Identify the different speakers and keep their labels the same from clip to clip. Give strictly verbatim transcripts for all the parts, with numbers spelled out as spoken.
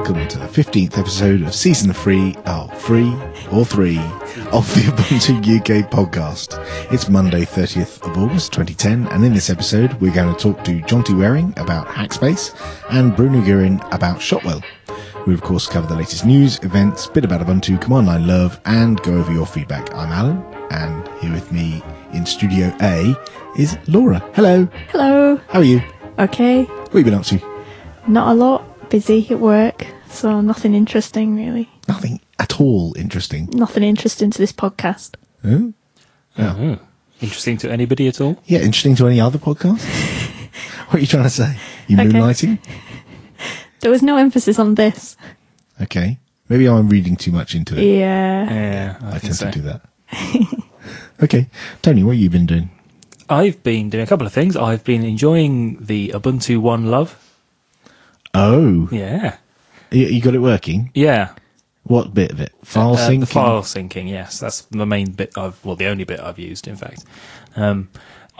Speaker 1: welcome to the fifteenth episode of season three, oh, free or three, of the Ubuntu U K podcast. It's Monday, thirtieth of August, twenty ten, and in this episode, we're going to talk to Jonty Waring about Hackspace and Bruno Gurin about Shotwell. We, of course, cover the latest news, events, bit about Ubuntu, command line love, and go over your feedback. I'm Alan, and here with me in Studio A is Laura. Hello.
Speaker 2: Hello.
Speaker 1: How are you?
Speaker 2: Okay.
Speaker 1: What have you been up to?
Speaker 2: Not a lot. Busy at work, so nothing interesting, really.
Speaker 1: Nothing at all interesting.
Speaker 2: Nothing interesting to this podcast.
Speaker 1: Oh? Yeah.
Speaker 3: Oh. Interesting to anybody at all?
Speaker 1: Yeah, interesting to any other podcast? What are you trying to say? You
Speaker 2: Okay.
Speaker 1: moonlighting?
Speaker 2: There was no emphasis on this.
Speaker 1: Okay. Maybe I'm reading too much into it.
Speaker 2: Yeah.
Speaker 3: Yeah, I,
Speaker 1: I
Speaker 3: think
Speaker 1: tend
Speaker 3: so.
Speaker 1: to do that. Okay. Tony, what have you been doing?
Speaker 3: I've been doing a couple of things. I've been enjoying the Ubuntu One Love.
Speaker 1: Oh.
Speaker 3: Yeah.
Speaker 1: You, you got it working?
Speaker 3: Yeah.
Speaker 1: What bit of it? File
Speaker 3: Uh,
Speaker 1: syncing?
Speaker 3: The file syncing, yes. That's the main bit I've, well, the only bit I've used, in fact. Um,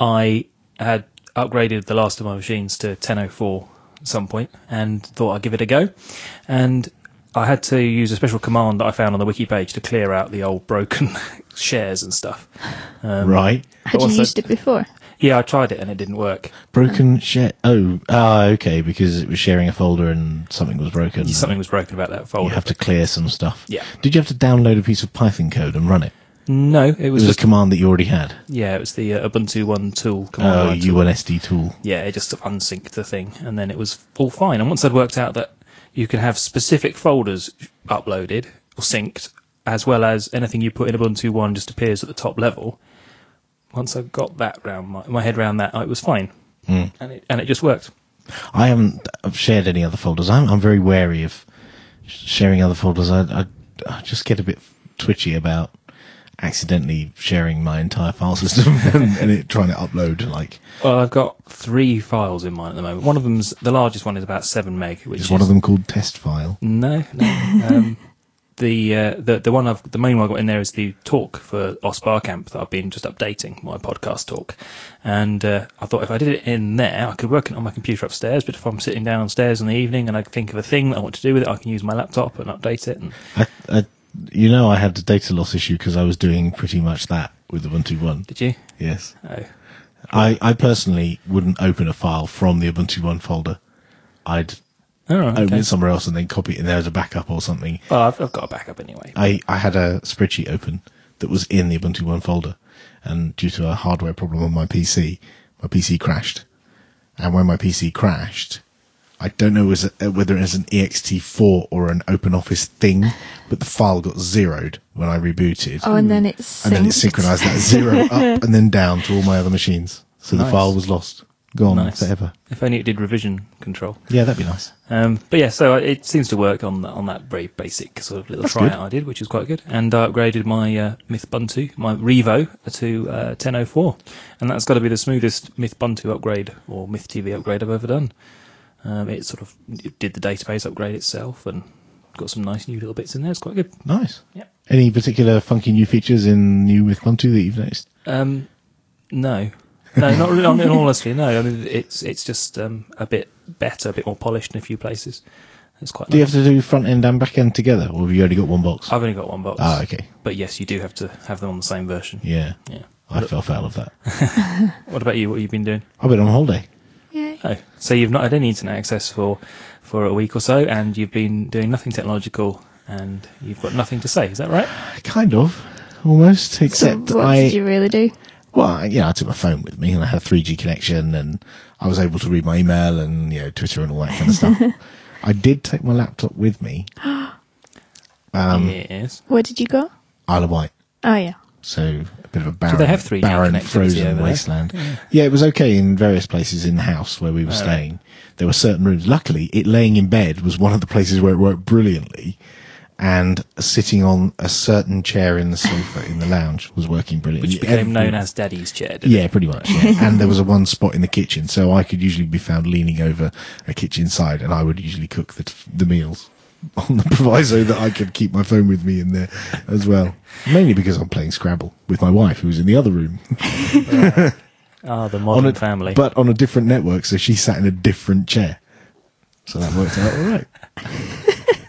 Speaker 3: I had upgraded the last of my machines to ten oh four at some point and thought I'd give it a go. And I had to use a special command that I found on the wiki page to clear out the old broken shares and stuff. Um,
Speaker 1: Right.
Speaker 2: Had you
Speaker 3: also-
Speaker 2: used it before?
Speaker 3: Yeah, I tried it and it didn't work.
Speaker 1: Broken share. Oh, ah, okay, because it was sharing a folder and something was broken.
Speaker 3: Something was broken about that folder.
Speaker 1: You have to clear some stuff.
Speaker 3: Yeah.
Speaker 1: Did you have to download a piece of Python code and run it?
Speaker 3: No, it
Speaker 1: It
Speaker 3: was
Speaker 1: was
Speaker 3: just
Speaker 1: a command that you already had.
Speaker 3: yeah, it was the uh, Ubuntu One tool command
Speaker 1: Oh,
Speaker 3: line tool.
Speaker 1: U N S D tool.
Speaker 3: Yeah, it just unsynced the thing, and then it was all fine. And once I'd worked out that you can have specific folders uploaded or synced, as well as anything you put in Ubuntu One just appears at the top level. Once I got that round my, my head around that, it was fine,
Speaker 1: Mm.
Speaker 3: and it and it just worked.
Speaker 1: I haven't shared any other folders. I'm I'm very wary of sharing other folders. I, I, I just get a bit twitchy about accidentally sharing my entire file system and, and it trying to upload. Like,
Speaker 3: Well, I've got three files in mine at the moment. One of them's the largest one is about seven meg, which
Speaker 1: is
Speaker 3: is
Speaker 1: one of them called test file?
Speaker 3: No, no. Um, the uh, the the one I've the main one I've got in there is the talk for Os Barcamp that I've been just updating, my podcast talk, and uh, I thought if I did it in there, I could work it on my computer upstairs. But if I'm sitting downstairs in the evening and I think of a thing that I want to do with it, I can use my laptop and update it. And
Speaker 1: I, I, you know, I had the data loss issue because I was doing pretty much that with Ubuntu One.
Speaker 3: did you?
Speaker 1: Yes,
Speaker 3: Oh,
Speaker 1: I, I personally wouldn't open a file from the Ubuntu One folder. I'd
Speaker 3: oh, right,
Speaker 1: open
Speaker 3: okay.
Speaker 1: it somewhere else and then copy it in there as a backup or something.
Speaker 3: Well, I've, I've got a backup anyway.
Speaker 1: I, I had a spreadsheet open that was in the Ubuntu One folder, and due to a hardware problem on my P C, my P C crashed. And when my P C crashed, I don't know was it, whether it was an E X T four or an OpenOffice thing, but the file got zeroed when I rebooted.
Speaker 2: Oh, and then it's
Speaker 1: and then it
Speaker 2: synced.
Speaker 1: synchronized that zero up and then down to all my other machines. So the
Speaker 3: Nice.
Speaker 1: file was lost. Gone
Speaker 3: Nice.
Speaker 1: forever.
Speaker 3: If only it did revision control.
Speaker 1: Yeah, that'd be nice.
Speaker 3: Um, but yeah, so it seems to work on on that very basic sort of little
Speaker 1: That's
Speaker 3: tryout
Speaker 1: good.
Speaker 3: I did, which is quite good. And I upgraded my uh, Mythbuntu, my Revo, to uh, ten oh four, and that's got to be the smoothest Mythbuntu upgrade or MythTV upgrade I've ever done. Um, it sort of it did the database upgrade itself and got some nice new little bits in there. It's quite good.
Speaker 1: Nice.
Speaker 3: Yeah.
Speaker 1: Any particular funky new features in new with Ubuntu that you've noticed?
Speaker 3: Um, no. No, not really. In all honesty, no. I mean, it's it's just um, a bit better, a bit more polished in a few places. It's quite.
Speaker 1: Do you
Speaker 3: nice.
Speaker 1: have to do front end and back end together, or have you only got one box?
Speaker 3: I've only got one box.
Speaker 1: Ah, okay.
Speaker 3: But yes, you do have to have them on the same version.
Speaker 1: Yeah.
Speaker 3: Yeah.
Speaker 1: I fell foul of that.
Speaker 3: What about you? What have you been doing?
Speaker 1: I've been on holiday.
Speaker 2: Yeah.
Speaker 3: Oh, so you've not had any internet access for for a week or so, and you've been doing nothing technological, and you've got nothing to say. Is that right?
Speaker 1: Kind of. Almost. Except
Speaker 2: so what
Speaker 1: I...
Speaker 2: did you really do?
Speaker 1: Well, yeah, I took my phone with me and I had a three G connection and I was able to read my email and, you know, Twitter and all that kind of stuff. I did take my laptop with me. Um,
Speaker 3: yes.
Speaker 2: Where did you go?
Speaker 1: Isle of Wight.
Speaker 2: Oh, yeah.
Speaker 1: So a bit of a barren,
Speaker 3: they have three G
Speaker 1: barren
Speaker 3: connectivity
Speaker 1: frozen
Speaker 3: over there?
Speaker 1: wasteland. Yeah. yeah, it was okay in various places in the house where we were
Speaker 3: Oh,
Speaker 1: staying. There were certain rooms. Luckily, it laying in bed was one of the places where it worked brilliantly. And sitting on a certain chair in the sofa in the lounge was working brilliantly.
Speaker 3: Which became
Speaker 1: Every-
Speaker 3: known as Daddy's chair. Didn't
Speaker 1: Yeah,
Speaker 3: it?
Speaker 1: pretty much. Yeah. And there was a one spot in the kitchen, so I could usually be found leaning over a kitchen side, and I would usually cook the the meals on the proviso that I could keep my phone with me in there as well. Mainly because I'm playing Scrabble with my wife, who was in the other room.
Speaker 3: Ah, the
Speaker 1: on
Speaker 3: modern
Speaker 1: a,
Speaker 3: family.
Speaker 1: But on a different network, so she sat in a different chair. So that worked out all right.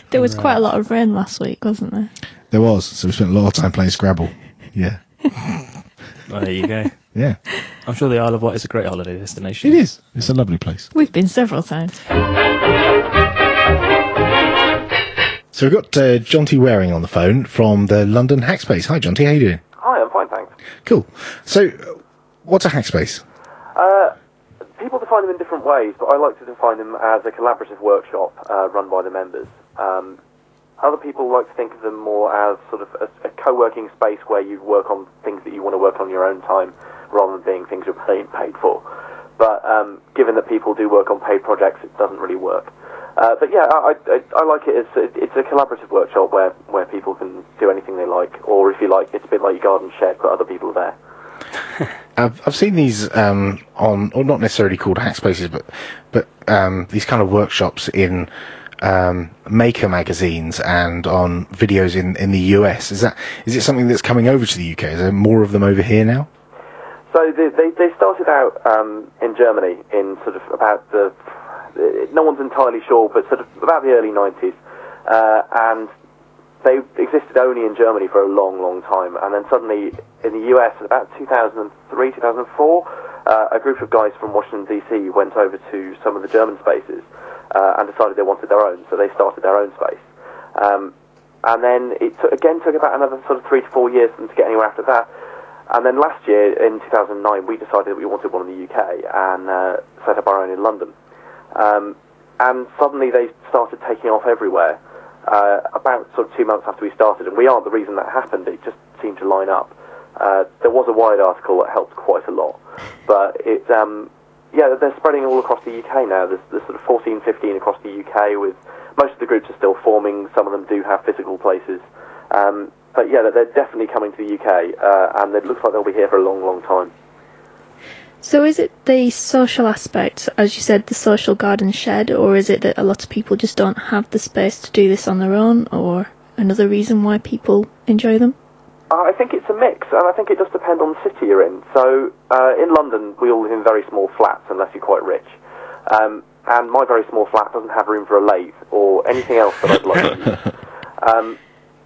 Speaker 2: There was quite a lot of rain last week, wasn't there?
Speaker 1: There was, so we spent a lot of time playing Scrabble. Yeah.
Speaker 3: Well, there you go.
Speaker 1: Yeah.
Speaker 3: I'm sure the Isle of Wight is a great holiday destination.
Speaker 1: It is. It's a lovely place.
Speaker 2: We've been several times.
Speaker 1: So we've got uh, Jonty Waring on the phone from the London Hackspace. Hi, Jonty. How you doing?
Speaker 4: Hi, I'm fine, thanks.
Speaker 1: Cool. So, uh, what's a hackspace?
Speaker 4: Uh, people define them in different ways, but I like to define them as a collaborative workshop uh, run by the members. Um, other people like to think of them more as sort of a, a co-working space where you work on things that you want to work on your own time, rather than being things you're paying paid for. But um, given that people do work on paid projects, it doesn't really work. Uh, but yeah, I, I, I like it as a, it's a collaborative workshop where, where people can do anything they like, or if you like, it's a bit like your garden shed, but other people are there.
Speaker 1: I've I've seen these um, on, or not necessarily called hackspaces, but but um, these kind of workshops in um, maker magazines and on videos in, in the U S. Is that is it something that's coming over to the U K? Is there more of them over here now?
Speaker 4: So they they, they started out um, in Germany in sort of about the. No one's entirely sure, but sort of about the early nineties, uh, and they existed only in Germany for a long, long time, and then suddenly in the U S, in about two thousand three, two thousand four, uh, a group of guys from Washington, D C went over to some of the German spaces uh, and decided they wanted their own, so they started their own space. Um, and then it t- again took about another sort of three to four years for them to get anywhere after that. And then last year, in two thousand nine, we decided that we wanted one in the U K and uh, set up our own in London. Um, and suddenly they started taking off everywhere, uh, about sort of two months after we started, and we aren't the reason that happened, it just seemed to line up. Uh, there was a Wired article that helped quite a lot, but it, um, yeah, they're spreading all across the U K now. There's, there's sort of fourteen, fifteen across the U K, with most of the groups are still forming, some of them do have physical places, um, but yeah, they're definitely coming to the U K, uh, and it looks like they'll be here for a long, long time.
Speaker 2: So is it the social aspect, as you said, the social garden shed, or is it that a lot of people just don't have the space to do this on their own, or another reason why people enjoy them?
Speaker 4: Uh, I think it's a mix, and I think it does depend on the city you're in. So uh, in London, we all live in very small flats, unless you're quite rich. Um, and my very small flat doesn't have room for a lathe or anything else that I'd like to use. Um,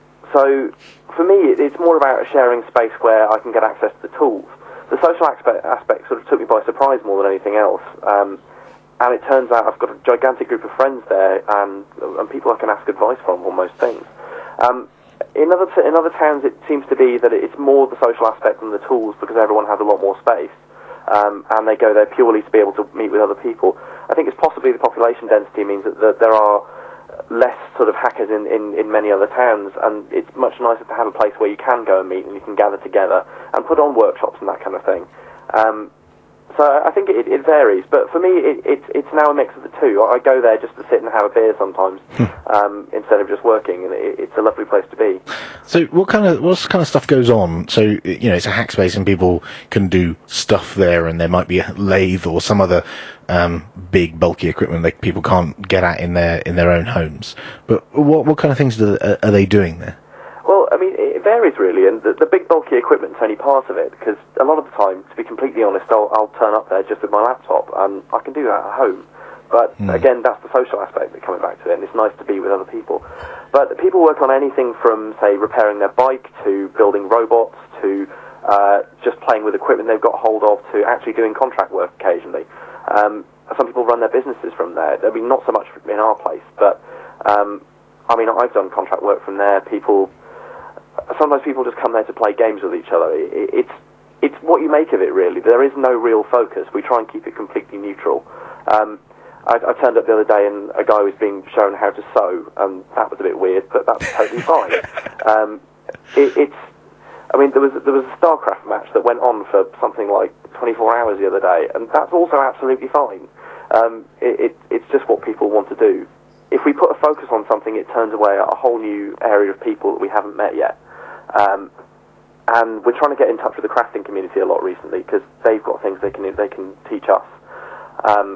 Speaker 4: so for me, it, it's more about a sharing space where I can get access to the tools. The social aspect, aspect sort of took me by surprise more than anything else, um, and it turns out I've got a gigantic group of friends there, and, and people I can ask advice from on most things. Um, in other t- in other towns, it seems to be that it's more the social aspect than the tools, because everyone has a lot more space, um, and they go there purely to be able to meet with other people. I think it's possibly the population density means that, that there are less sort of hackers in, in, in many other towns, and it's much nicer to have a place where you can go and meet and you can gather together and put on workshops and that kind of thing. Um, so I think it, it varies, but for me it, it, it's now a mix of the two. I go there just to sit and have a beer sometimes um, instead of just working, and it, it's a lovely place to be.
Speaker 1: So what kind of what kind of stuff goes on? So, you know, it's a hack space and people can do stuff there, and there might be a lathe or some other um, big bulky equipment that people can't get at in their in their own homes. But what what kind of things do, are they doing there?
Speaker 4: Well, I mean, it varies really, and the, the big bulky equipment's only part of it, because a lot of the time, to be completely honest, I'll, I'll turn up there just with my laptop, and I can do that at home. But mm. again, that's the social aspect that coming back to it, and it's nice to be with other people. But people work on anything from, say, repairing their bike, to building robots, to uh, just playing with equipment they've got hold of, to actually doing contract work occasionally. Um, some people run their businesses from there. I mean, not so much in our place, but um, I mean, I've done contract work from there. People... Sometimes people just come there to play games with each other. It's it's what you make of it, really. There is no real focus. We try and keep it completely neutral. Um, I, I turned up the other day and a guy was being shown how to sew, and that was a bit weird, but that's totally fine. Um, it, it's, I mean, there was there was a StarCraft match that went on for something like twenty-four hours the other day, and that's also absolutely fine. Um, it, it, it's just what people want to do. If we put a focus on something, it turns away a whole new area of people that we haven't met yet. Um, and we're trying to get in touch with the crafting community a lot recently, because they've got things they can they can teach us. Um,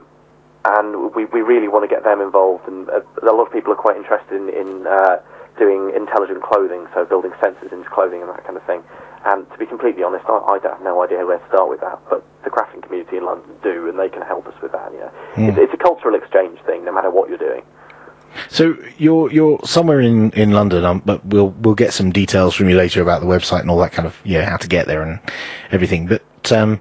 Speaker 4: and we, we really want to get them involved. And a, a lot of people are quite interested in, in uh, doing intelligent clothing, so building sensors into clothing and that kind of thing. And to be completely honest, I, I don't have no idea where to start with that, but the crafting community in London do, and they can help us with that. You know, mm. it's, it's a cultural exchange thing, no matter what you're doing.
Speaker 1: So you're you're somewhere in, in London, um, but we'll we'll get some details from you later about the website and all that kind of, yeah, how to get there and everything. But um,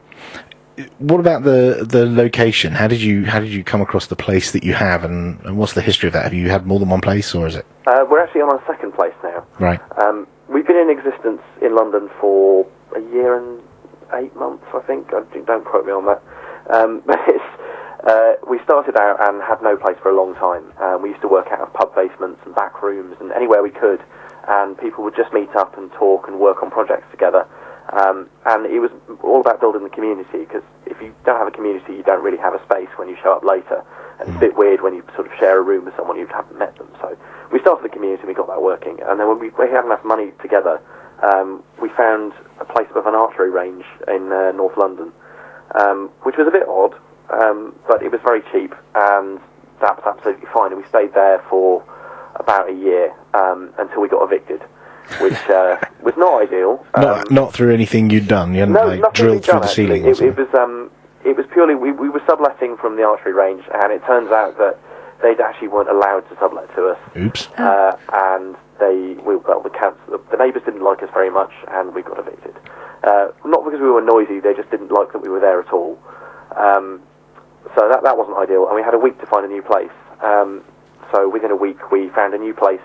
Speaker 1: what about the the location? How did you how did you come across the place that you have, and, and what's the history of that? Have you had more than one place, or is it?
Speaker 4: Uh, we're actually on our second place now.
Speaker 1: Right.
Speaker 4: Um, we've been in existence in London for a year and eight months, I think. I, don't quote me on that. Um, but it's. Uh, we started out and had no place for a long time. Uh, we used to work out of pub basements and back rooms and anywhere we could, and people would just meet up and talk and work on projects together. Um, and it was all about building the community, because if you don't have a community, you don't really have a space when you show up later. And it's a bit weird when you sort of share a room with someone you haven't met them. So we started the community and we got that working. And then when we, we had enough money together, um, we found a place with an archery range in uh, North London, um, which was a bit odd. Um, but it was very cheap, and that was absolutely fine. And we stayed there for about a year um, until we got evicted, which uh, was not ideal. Um,
Speaker 1: not not through anything you'd done. You hadn't
Speaker 4: no,
Speaker 1: like,
Speaker 4: nothing
Speaker 1: drilled
Speaker 4: we'd
Speaker 1: through
Speaker 4: done,
Speaker 1: the
Speaker 4: actually.
Speaker 1: ceiling.
Speaker 4: It, it was um, it was purely we we were subletting from the archery range, and it turns out that they actually weren't allowed to sublet to us.
Speaker 1: Oops.
Speaker 4: Uh, and they we, well the council, the, the neighbours didn't like us very much, and we got evicted. Uh, not because we were noisy; they just didn't like that we were there at all. Um, So that that wasn't ideal, and we had a week to find a new place. Um, so within a week, we found a new place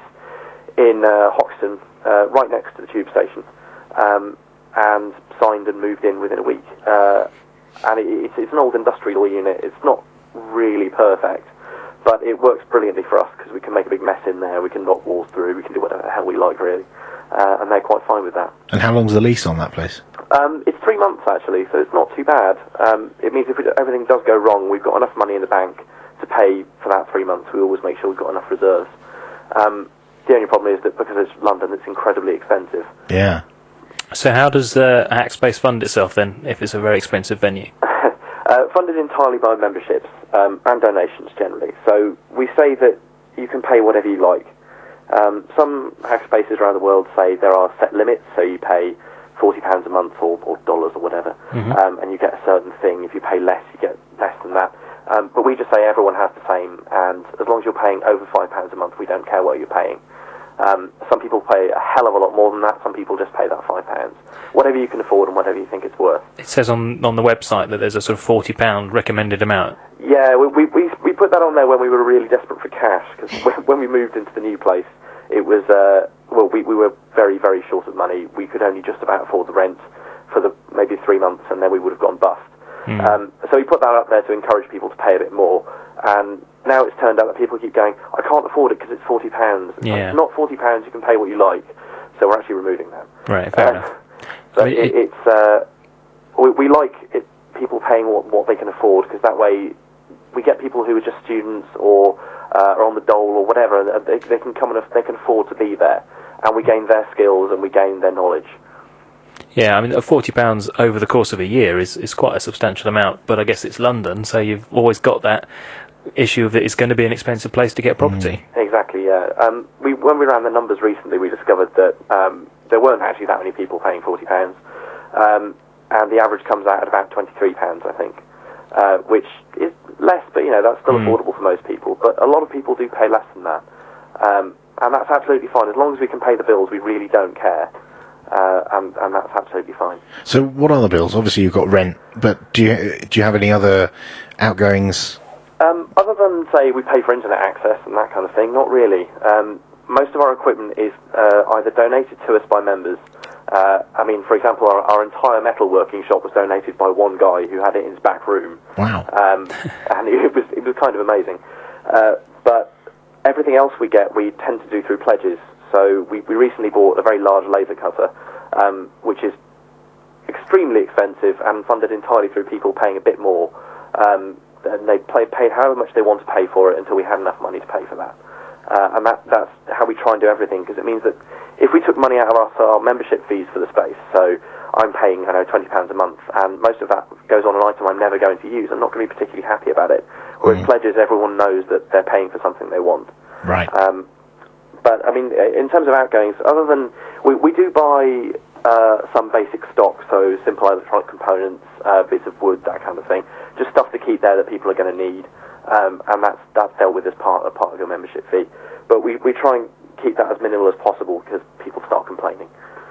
Speaker 4: in uh, Hoxton, uh, right next to the tube station, um, and signed and moved in within a week. Uh, and it, it's, it's an old industrial unit. It's not really perfect, but it works brilliantly for us because we can make a big mess in there. We can knock walls through. We can do whatever the hell we like, really. Uh, and they're quite fine with that.
Speaker 1: And how long's the lease on that place?
Speaker 4: Um, it's three months, actually, so it's not too bad. Um, it means if we, everything does go wrong, we've got enough money in the bank to pay for that three months. We always make sure we've got enough reserves. Um, the only problem is that because it's London, it's incredibly expensive.
Speaker 1: Yeah.
Speaker 3: So how does uh, Hackspace fund itself, then, if it's a very expensive venue?
Speaker 4: uh, funded entirely by memberships um, and donations, generally. So we say that you can pay whatever you like. Um, some Hackspaces around the world say there are set limits, so you pay forty pounds a month or, or dollars or whatever, mm-hmm. um, and you get a certain thing. If you pay less, you get less than that. Um, but we just say everyone has the same, and as long as you're paying over five pounds a month, we don't care what you're paying. Um, some people pay a hell of a lot more than that. Some people just pay that five pounds. Whatever you can afford and whatever you think it's worth.
Speaker 3: It says on on the website that there's a sort of forty pound recommended amount.
Speaker 4: Yeah, we, we we we put that on there when we were really desperate for cash, because when we moved into the new place, it was, uh, well, we, we were very, very short of money. We could only just about afford the rent for the maybe three months, and then we would have gone bust. Mm. Um, so we put that up there to encourage people to pay a bit more. And now it's turned out that people keep going, I can't afford it because it's forty pounds.
Speaker 3: Yeah.
Speaker 4: It's not forty pounds, you can pay what you like. So we're actually removing that.
Speaker 3: Right, fair
Speaker 4: uh,
Speaker 3: enough.
Speaker 4: So
Speaker 3: I mean,
Speaker 4: it,
Speaker 3: it,
Speaker 4: it's, uh, we, we like it, people paying what, what they can afford, because that way we get people who are just students or uh, are on the dole or whatever, and they, they can come and they can afford to be there, and we gain their skills and we gain their knowledge.
Speaker 3: Yeah, I mean, forty pounds over the course of a year is, is quite a substantial amount, but I guess it's London, so you've always got that issue of it is going to be an expensive place to get property.
Speaker 4: Mm. Exactly, yeah. Um, we, when we ran the numbers recently, we discovered that um, there weren't actually that many people paying forty pounds, um, and the average comes out at about twenty-three pounds, I think, uh, which is less, but, you know, that's still mm. affordable for most people. But a lot of people do pay less than that, um, and that's absolutely fine. As long as we can pay the bills, we really don't care. Uh, and, and that's absolutely fine.
Speaker 1: So, what are the bills? Obviously, you've got rent, but do you do you have any other outgoings?
Speaker 4: Um, other than, say, we pay for internet access and that kind of thing, not really. Um, most of our equipment is uh, either donated to us by members. Uh, I mean, for example, our, our entire metalworking shop was donated by one guy who had it in his back room.
Speaker 1: Wow!
Speaker 4: Um, and it was it was kind of amazing. Uh, but everything else we get, we tend to do through pledges. So we, we recently bought a very large laser cutter, um, which is extremely expensive and funded entirely through people paying a bit more. Um, and they play, paid however much they want to pay for it until we had enough money to pay for that. Uh, and that, that's how we try and do everything, because it means that if we took money out of our, our membership fees for the space, so I'm paying, I know, twenty pounds a month, and most of that goes on an item I'm never going to use, I'm not going to be particularly happy about it. Whereas mm. pledges, everyone knows that they're paying for something they want.
Speaker 1: Right.
Speaker 4: Um, But, I mean, in terms of outgoings, other than, we, we do buy uh, some basic stock, so simple electronic components, uh, bits of wood, that kind of thing. Just stuff to keep there that people are going to need. um, and that's that's dealt with as part a part of your membership fee. But we we try and keep that as minimal as possible because people start complaining.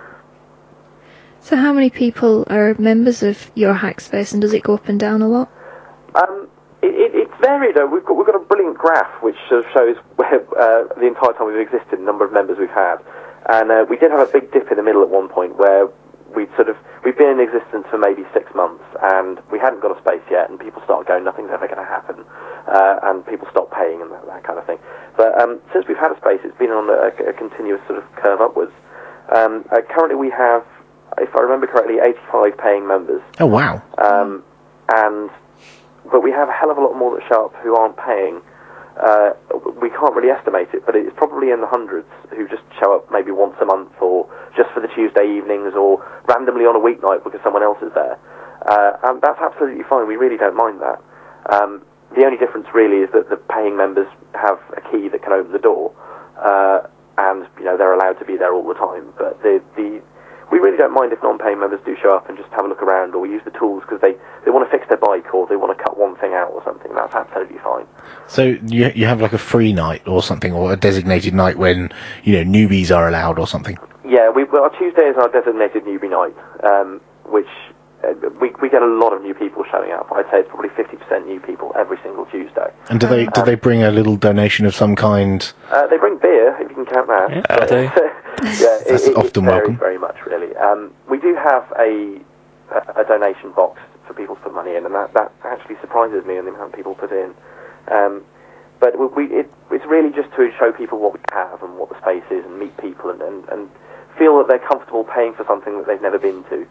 Speaker 2: So how many people are members of your Hackspace, and does it go up and down a lot?
Speaker 4: Um, it, it, it's varied. Though. We've got we've got a brilliant graph which sort of shows where, uh, the entire time we've existed, the number of members we've had, and uh, we did have a big dip in the middle at one point where we'd sort of we've been in existence for maybe six months, and we hadn't got a space yet, and people started going, nothing's ever going to happen, uh, and people stopped paying and that, that kind of thing. But um, since we've had a space, it's been on a, a continuous sort of curve upwards. Um, uh, currently, we have, if I remember correctly, eighty-five paying members.
Speaker 1: Oh, wow.
Speaker 4: Um, and but we have a hell of a lot more that show up who aren't paying. Uh, we can't really estimate it, but it's probably in the hundreds who just show up maybe once a month, or just for the Tuesday evenings, or randomly on a weeknight because someone else is there. Uh, and that's absolutely fine. We really don't mind that. Um, the only difference really is that the paying members have a key that can open the door, uh, and you know they're allowed to be there all the time. But the the we really don't mind if non-paying members do show up and just have a look around, or use the tools because they, they want to fix their bike, or they want to cut one thing out or something. That's absolutely fine.
Speaker 1: So you you have like a free night or something, or a designated night when, you know, newbies are allowed or something?
Speaker 4: Yeah, we, well, our Tuesday is our designated newbie night, um, which uh, we we get a lot of new people showing up. I'd say it's probably fifty percent new people every single Tuesday.
Speaker 1: And do they do
Speaker 4: um, they
Speaker 1: bring a little donation of some kind?
Speaker 4: Uh, they bring beer, if you can count that.
Speaker 3: Yeah, I do.
Speaker 4: Yeah,
Speaker 1: That's
Speaker 4: it, it,
Speaker 1: often
Speaker 4: it varies
Speaker 1: welcome.
Speaker 4: very much, really. Um, we do have a, a a donation box for people to put money in, and that, that actually surprises me in the amount of people put in. Um, but we, we it, it's really just to show people what we have and what the space is, and meet people, and, and, and feel that they're comfortable paying for something that they've never been to.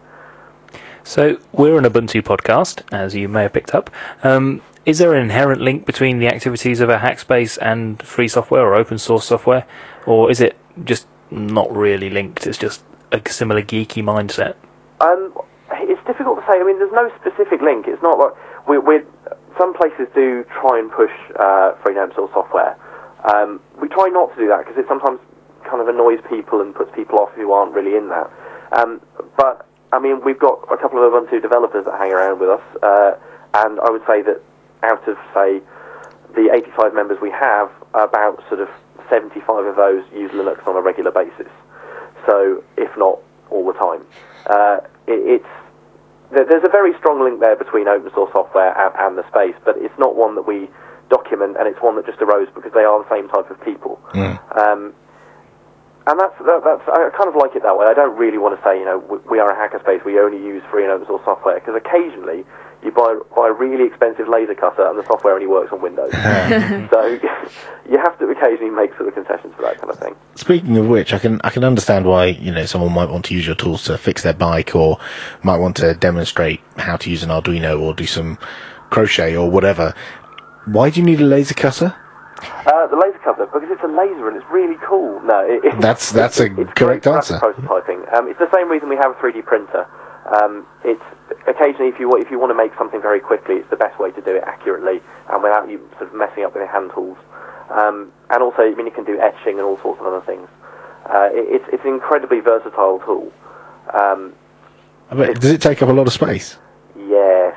Speaker 3: So we're an Ubuntu podcast, as you may have picked up. Um, is there an inherent link between the activities of a Hackspace and free software or open source software, or is it just not really linked? It's just a similar geeky mindset.
Speaker 4: Um, it's difficult to say. I mean, there's no specific link. It's not like we we some places do try and push uh, free and open source software. Um, we try not to do that because it sometimes kind of annoys people and puts people off who aren't really in that. Um, but I mean, we've got a couple of Ubuntu developers that hang around with us, uh, and I would say that out of say the eighty-five members we have, about sort of seventy-five of those use Linux on a regular basis. So, if not all the time, uh, it, it's there's a very strong link there between open source software and, and the space, but it's not one that we document, and it's one that just arose because they are the same type of people.
Speaker 1: Mm.
Speaker 4: Um, and that's, that, that's I kind of like it that way. I don't really want to say, you know, we, we are a hackerspace, we only use free and open source software, because occasionally you buy, buy a really expensive laser cutter and the software only works on Windows. So you have to occasionally make sort of concessions for that kind of thing.
Speaker 1: Speaking of which, I can I can understand why, you know, someone might want to use your tools to fix their bike, or might want to demonstrate how to use an Arduino or do some crochet or whatever. Why do you need a laser cutter?
Speaker 4: Uh, the laser cutter, because it's a laser and it's really cool. No, it, it,
Speaker 1: That's that's a
Speaker 4: it's
Speaker 1: correct
Speaker 4: great
Speaker 1: answer.
Speaker 4: for prototyping. Um, it's the same reason we have a three D printer. Um, it's occasionally if you wa- if you want to make something very quickly, it's the best way to do it accurately and without you sort of messing up with your hand tools. Um, and also, I mean, you can do etching and all sorts of other things. Uh, it, it's it's an incredibly versatile tool. Um,
Speaker 1: But does it take up a lot of space?
Speaker 4: yes,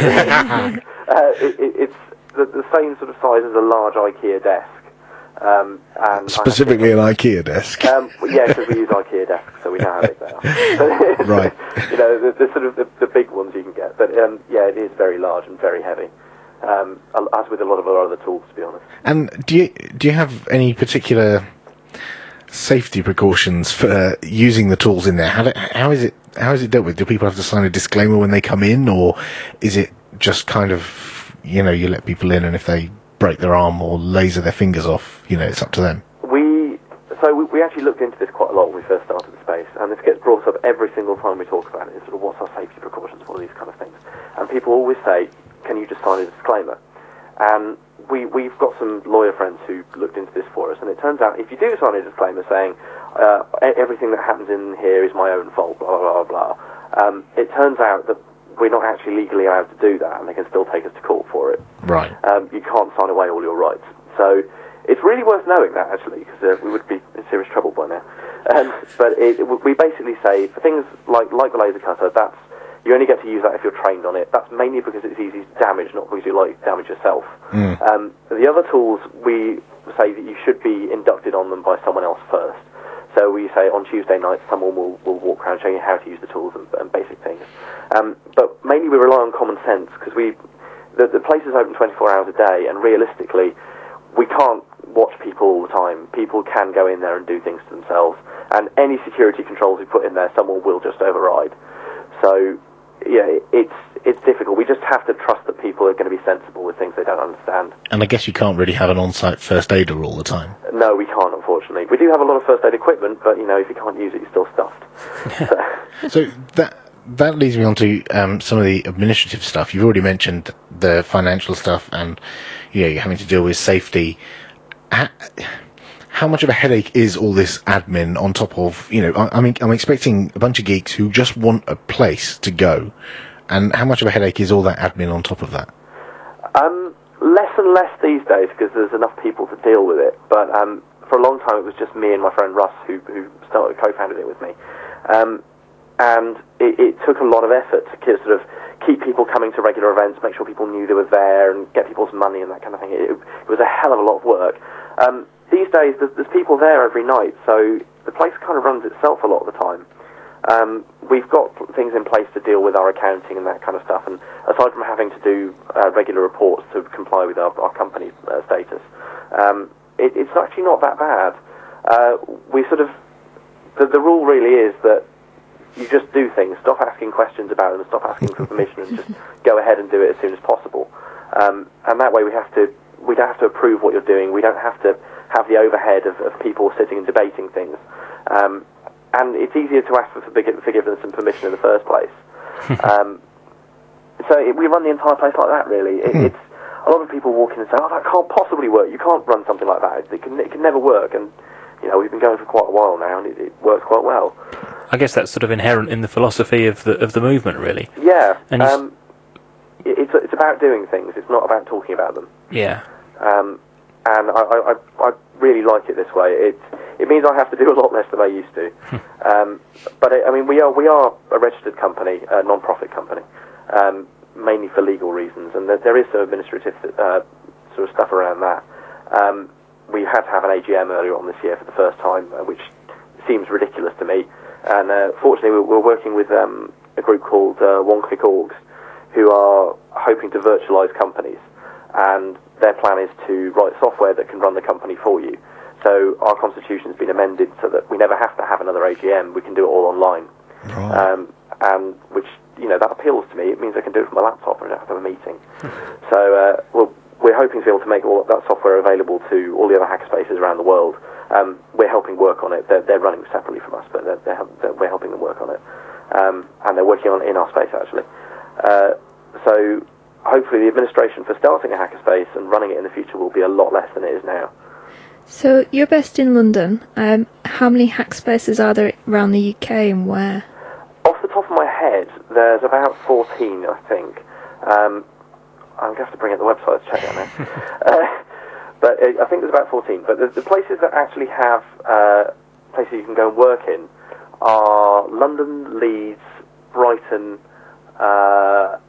Speaker 4: uh, it, it, it's the, the same sort of size as a large IKEA desk. Um, and
Speaker 1: Specifically an IKEA desk.
Speaker 4: Um, yeah, because we use IKEA desks, so we know how big they are.
Speaker 1: Right.
Speaker 4: You know, the, the sort of the, the big ones you can get. But um, yeah, it is very large and very heavy, um, as with a lot of our other tools, to be honest.
Speaker 1: And do you do you have any particular safety precautions for uh, using the tools in there? How do, how is it how is it dealt with? Do people have to sign a disclaimer when they come in, or is it just kind of, you know, you let people in, and if they break their arm or laser their fingers off, you know, it's up to them?
Speaker 4: We so we, we actually looked into this quite a lot when we first started the space, and this gets brought up every single time we talk about it. Is sort of what's our safety precautions, what are these kind of things, and people always say, "Can you just sign a disclaimer?" And we we've got some lawyer friends who looked into this for us, and it turns out if you do sign a disclaimer saying uh, everything that happens in here is my own fault, blah blah blah blah, um, it turns out that we're not actually legally allowed to do that, and they can still take us to court for it.
Speaker 1: Right.
Speaker 4: Um, you can't sign away all your rights. So it's really worth knowing that, actually, because uh, we would be in serious trouble by now. Um, but it, it, we basically say, for things like, like the laser cutter, that's You only get to use that if you're trained on it. That's mainly because it's easy to damage, not because you like to damage yourself.
Speaker 1: Mm.
Speaker 4: Um, the other tools, we say that you should be inducted on them by someone else first. So we say on Tuesday nights, someone will, will walk around showing you how to use the tools and, and basic things. Um, but mainly we rely on common sense, because we the, the place is open twenty-four hours a day, and realistically, we can't watch people all the time. People can go in there and do things to themselves, and any security controls we put in there, someone will just override. So, yeah, it's it's difficult. We just have to trust that people are going to be sensible with things they don't understand.
Speaker 1: And I guess you can't really have an on-site first aider all the time.
Speaker 4: No, we can't, unfortunately. We do have a lot of first aid equipment, but, you know, if you can't use it, you're still stuffed. so.
Speaker 1: So that that leads me on to um, some of the administrative stuff. You've already mentioned the financial stuff, and you know, you're having to deal with safety. How, how much of a headache is all this admin on top of, you know, I, I mean, I'm expecting a bunch of geeks who just want a place to go, and how much of a headache is all that admin on top of that?
Speaker 4: Um, less and less these days, because there's enough people to deal with it. But um, for a long time, it was just me and my friend Russ who who started co-founded it with me. Um, And it, it took a lot of effort to ke- sort of keep people coming to regular events, make sure people knew they were there, and get people's money and that kind of thing. It, it was a hell of a lot of work. Um, these days, there's, there's people there every night, so the place kind of runs itself a lot of the time. Um, we've got things in place to deal with our accounting and that kind of stuff, and aside from having to do uh, regular reports to comply with our, our company uh, status, um, it, it's actually not that bad. Uh, we sort of... The, the rule really is that you just do things, stop asking questions about them, stop asking for permission, and just go ahead and do it as soon as possible. Um, and that way we have to, we don't have to approve what you're doing, we don't have to have the overhead of, of people sitting and debating things. Um, and it's easier to ask for forgiveness and permission in the first place. um, so it, we run the entire place like that, really. It, it's a lot of people walk in and say, oh, that can't possibly work, you can't run something like that, it can, it can never work. And you know, we've been going for quite a while now, and it, it works quite well.
Speaker 3: I guess that's sort of inherent in the philosophy of the of the movement, really.
Speaker 4: Yeah,
Speaker 3: and
Speaker 4: um, it, it's it's about doing things. It's not about talking about them.
Speaker 3: Yeah.
Speaker 4: Um, and I, I I really like it this way. It it means I have to do a lot less than I used to. um, but it, I mean, we are we are a registered company, a non-profit company, um, mainly for legal reasons, and there, there is some administrative uh, sort of stuff around that. Um, we had to have an A G M earlier on this year for the first time, uh, which seems ridiculous to me. And uh, fortunately, we're, we're working with um, a group called uh, One Click Orgs, who are hoping to virtualize companies. And their plan is to write software that can run the company for you. So our constitution's been amended so that we never have to have another A G M. We can do it all online.
Speaker 1: Right.
Speaker 4: Um, and which, you know, that appeals to me. It means I can do it from my laptop and I don't have to have a meeting. so uh, we'll, we're hoping to be able to make all that software available to all the other hackerspaces around the world. Um, we're helping work on it. They're, they're running separately from us, but they're, they're, they're, we're helping them work on it. Um, and they're working on it in our space, actually. Uh, so hopefully the administration for starting a hackerspace and running it in the future will be a lot less than it is now.
Speaker 2: So you're based in London. Um, how many hackspaces are there around the U K, and where?
Speaker 4: Off the top of my head, there's about fourteen, I think. Um, I'm going to have to bring up the website to check that now. uh, But uh, I think there's about fourteen. But the, the places that actually have uh, places you can go and work in are London, Leeds, Brighton, uh,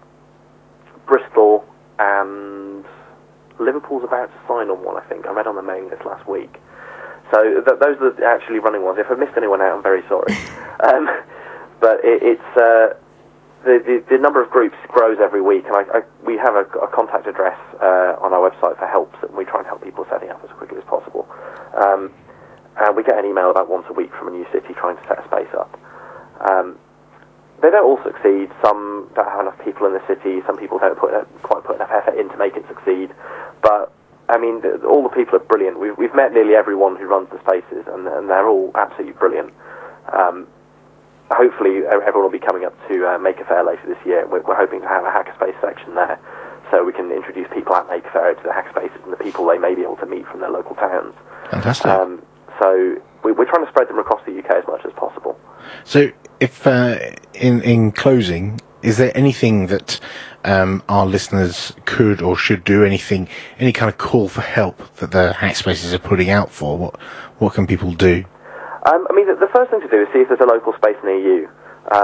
Speaker 4: Bristol, and Liverpool's about to sign on one, I think. I read on the mailing list last week. So th- those are the actually running ones. If I've missed anyone out, I'm very sorry. um, but it, it's... Uh, The, the, the number of groups grows every week, and I, I, we have a, a contact address uh, on our website for help, and we try and help people setting up as quickly as possible. Um, and we get an email about once a week from a new city trying to set a space up. Um, they don't all succeed. Some don't have enough people in the city. Some people don't put quite put enough effort in to make it succeed. But I mean, the, all the people are brilliant. We've, we've met nearly everyone who runs the spaces, and, and they're all absolutely brilliant. Um, Hopefully everyone will be coming up to uh, Maker Faire later this year. We're, we're hoping to have a hackerspace section there, so we can introduce people at Maker Faire to the hackerspaces and the people they may be able to meet from their local towns.
Speaker 1: Fantastic.
Speaker 4: Um, so we, we're trying to spread them across the U K as much as possible.
Speaker 1: So, if uh, in in closing, is there anything that um, our listeners could or should do? Anything, any kind of call for help that the hackspaces are putting out for? What what can people do?
Speaker 4: Um, I mean, the, the first thing to do is see if there's a local space near you. Um,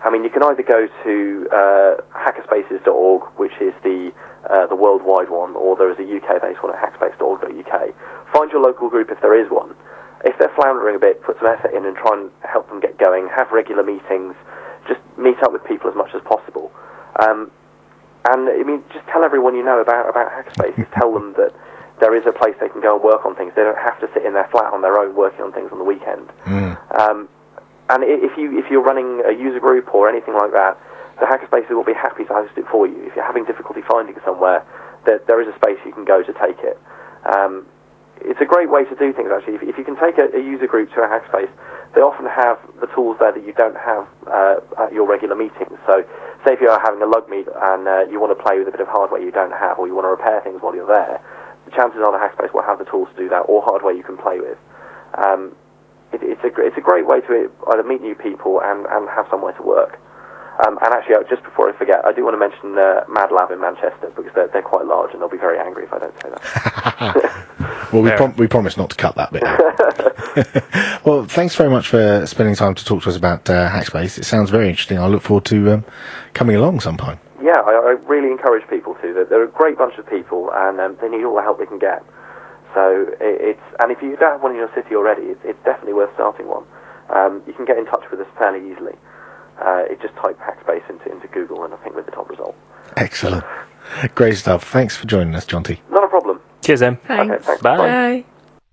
Speaker 4: I mean, you can either go to uh, hackerspaces dot org, which is the uh, the worldwide one, or there is a U K-based one at hackerspace dot org dot U K. Find your local group if there is one. If they're floundering a bit, put some effort in and try and help them get going. Have regular meetings. Just meet up with people as much as possible. Um, and, I mean, just tell everyone you know about, about hackerspaces. Tell them that there is a place they can go and work on things. They don't have to sit in their flat on their own working on things on the weekend. Mm. Um, and if, you, if you're running a user group or anything like that, the hackerspaces will be happy to host it for you. If you're having difficulty finding somewhere, there, there is a space you can go to take it. Um, it's a great way to do things, actually. If, if you can take a, a user group to a hackerspace, they often have the tools there that you don't have uh, at your regular meetings. So, say if you're having a lug meet and uh, you want to play with a bit of hardware you don't have, or you want to repair things while you're there, the chances are the hackerspace will have the tools to do that, or hardware you can play with. Um, it, it's, a, it's a great way to either meet new people and, and have somewhere to work. Um, and actually, uh, just before I forget, I do want to mention uh, Mad Lab in Manchester, because they're, they're quite large and they'll be very angry if I don't say that.
Speaker 1: Well, we, prom- we promise not to cut that bit out. Well, thanks very much for spending time to talk to us about uh, Hackspace. It sounds very interesting. I look forward to um, coming along sometime.
Speaker 4: Yeah, I, I really encourage people to. They're, they're a great bunch of people, and um, they need all the help they can get. So it, it's and if you don't have one in your city already, it's, it's definitely worth starting one. Um, you can get in touch with us fairly easily. Uh, it just type Hackspace into, into Google, and I think we're the top result.
Speaker 1: Excellent. Great stuff. Thanks for joining us, Jonty.
Speaker 4: Not a problem.
Speaker 3: Cheers, Em.
Speaker 2: Thanks.
Speaker 4: Okay, thanks.
Speaker 3: Bye.
Speaker 2: Bye.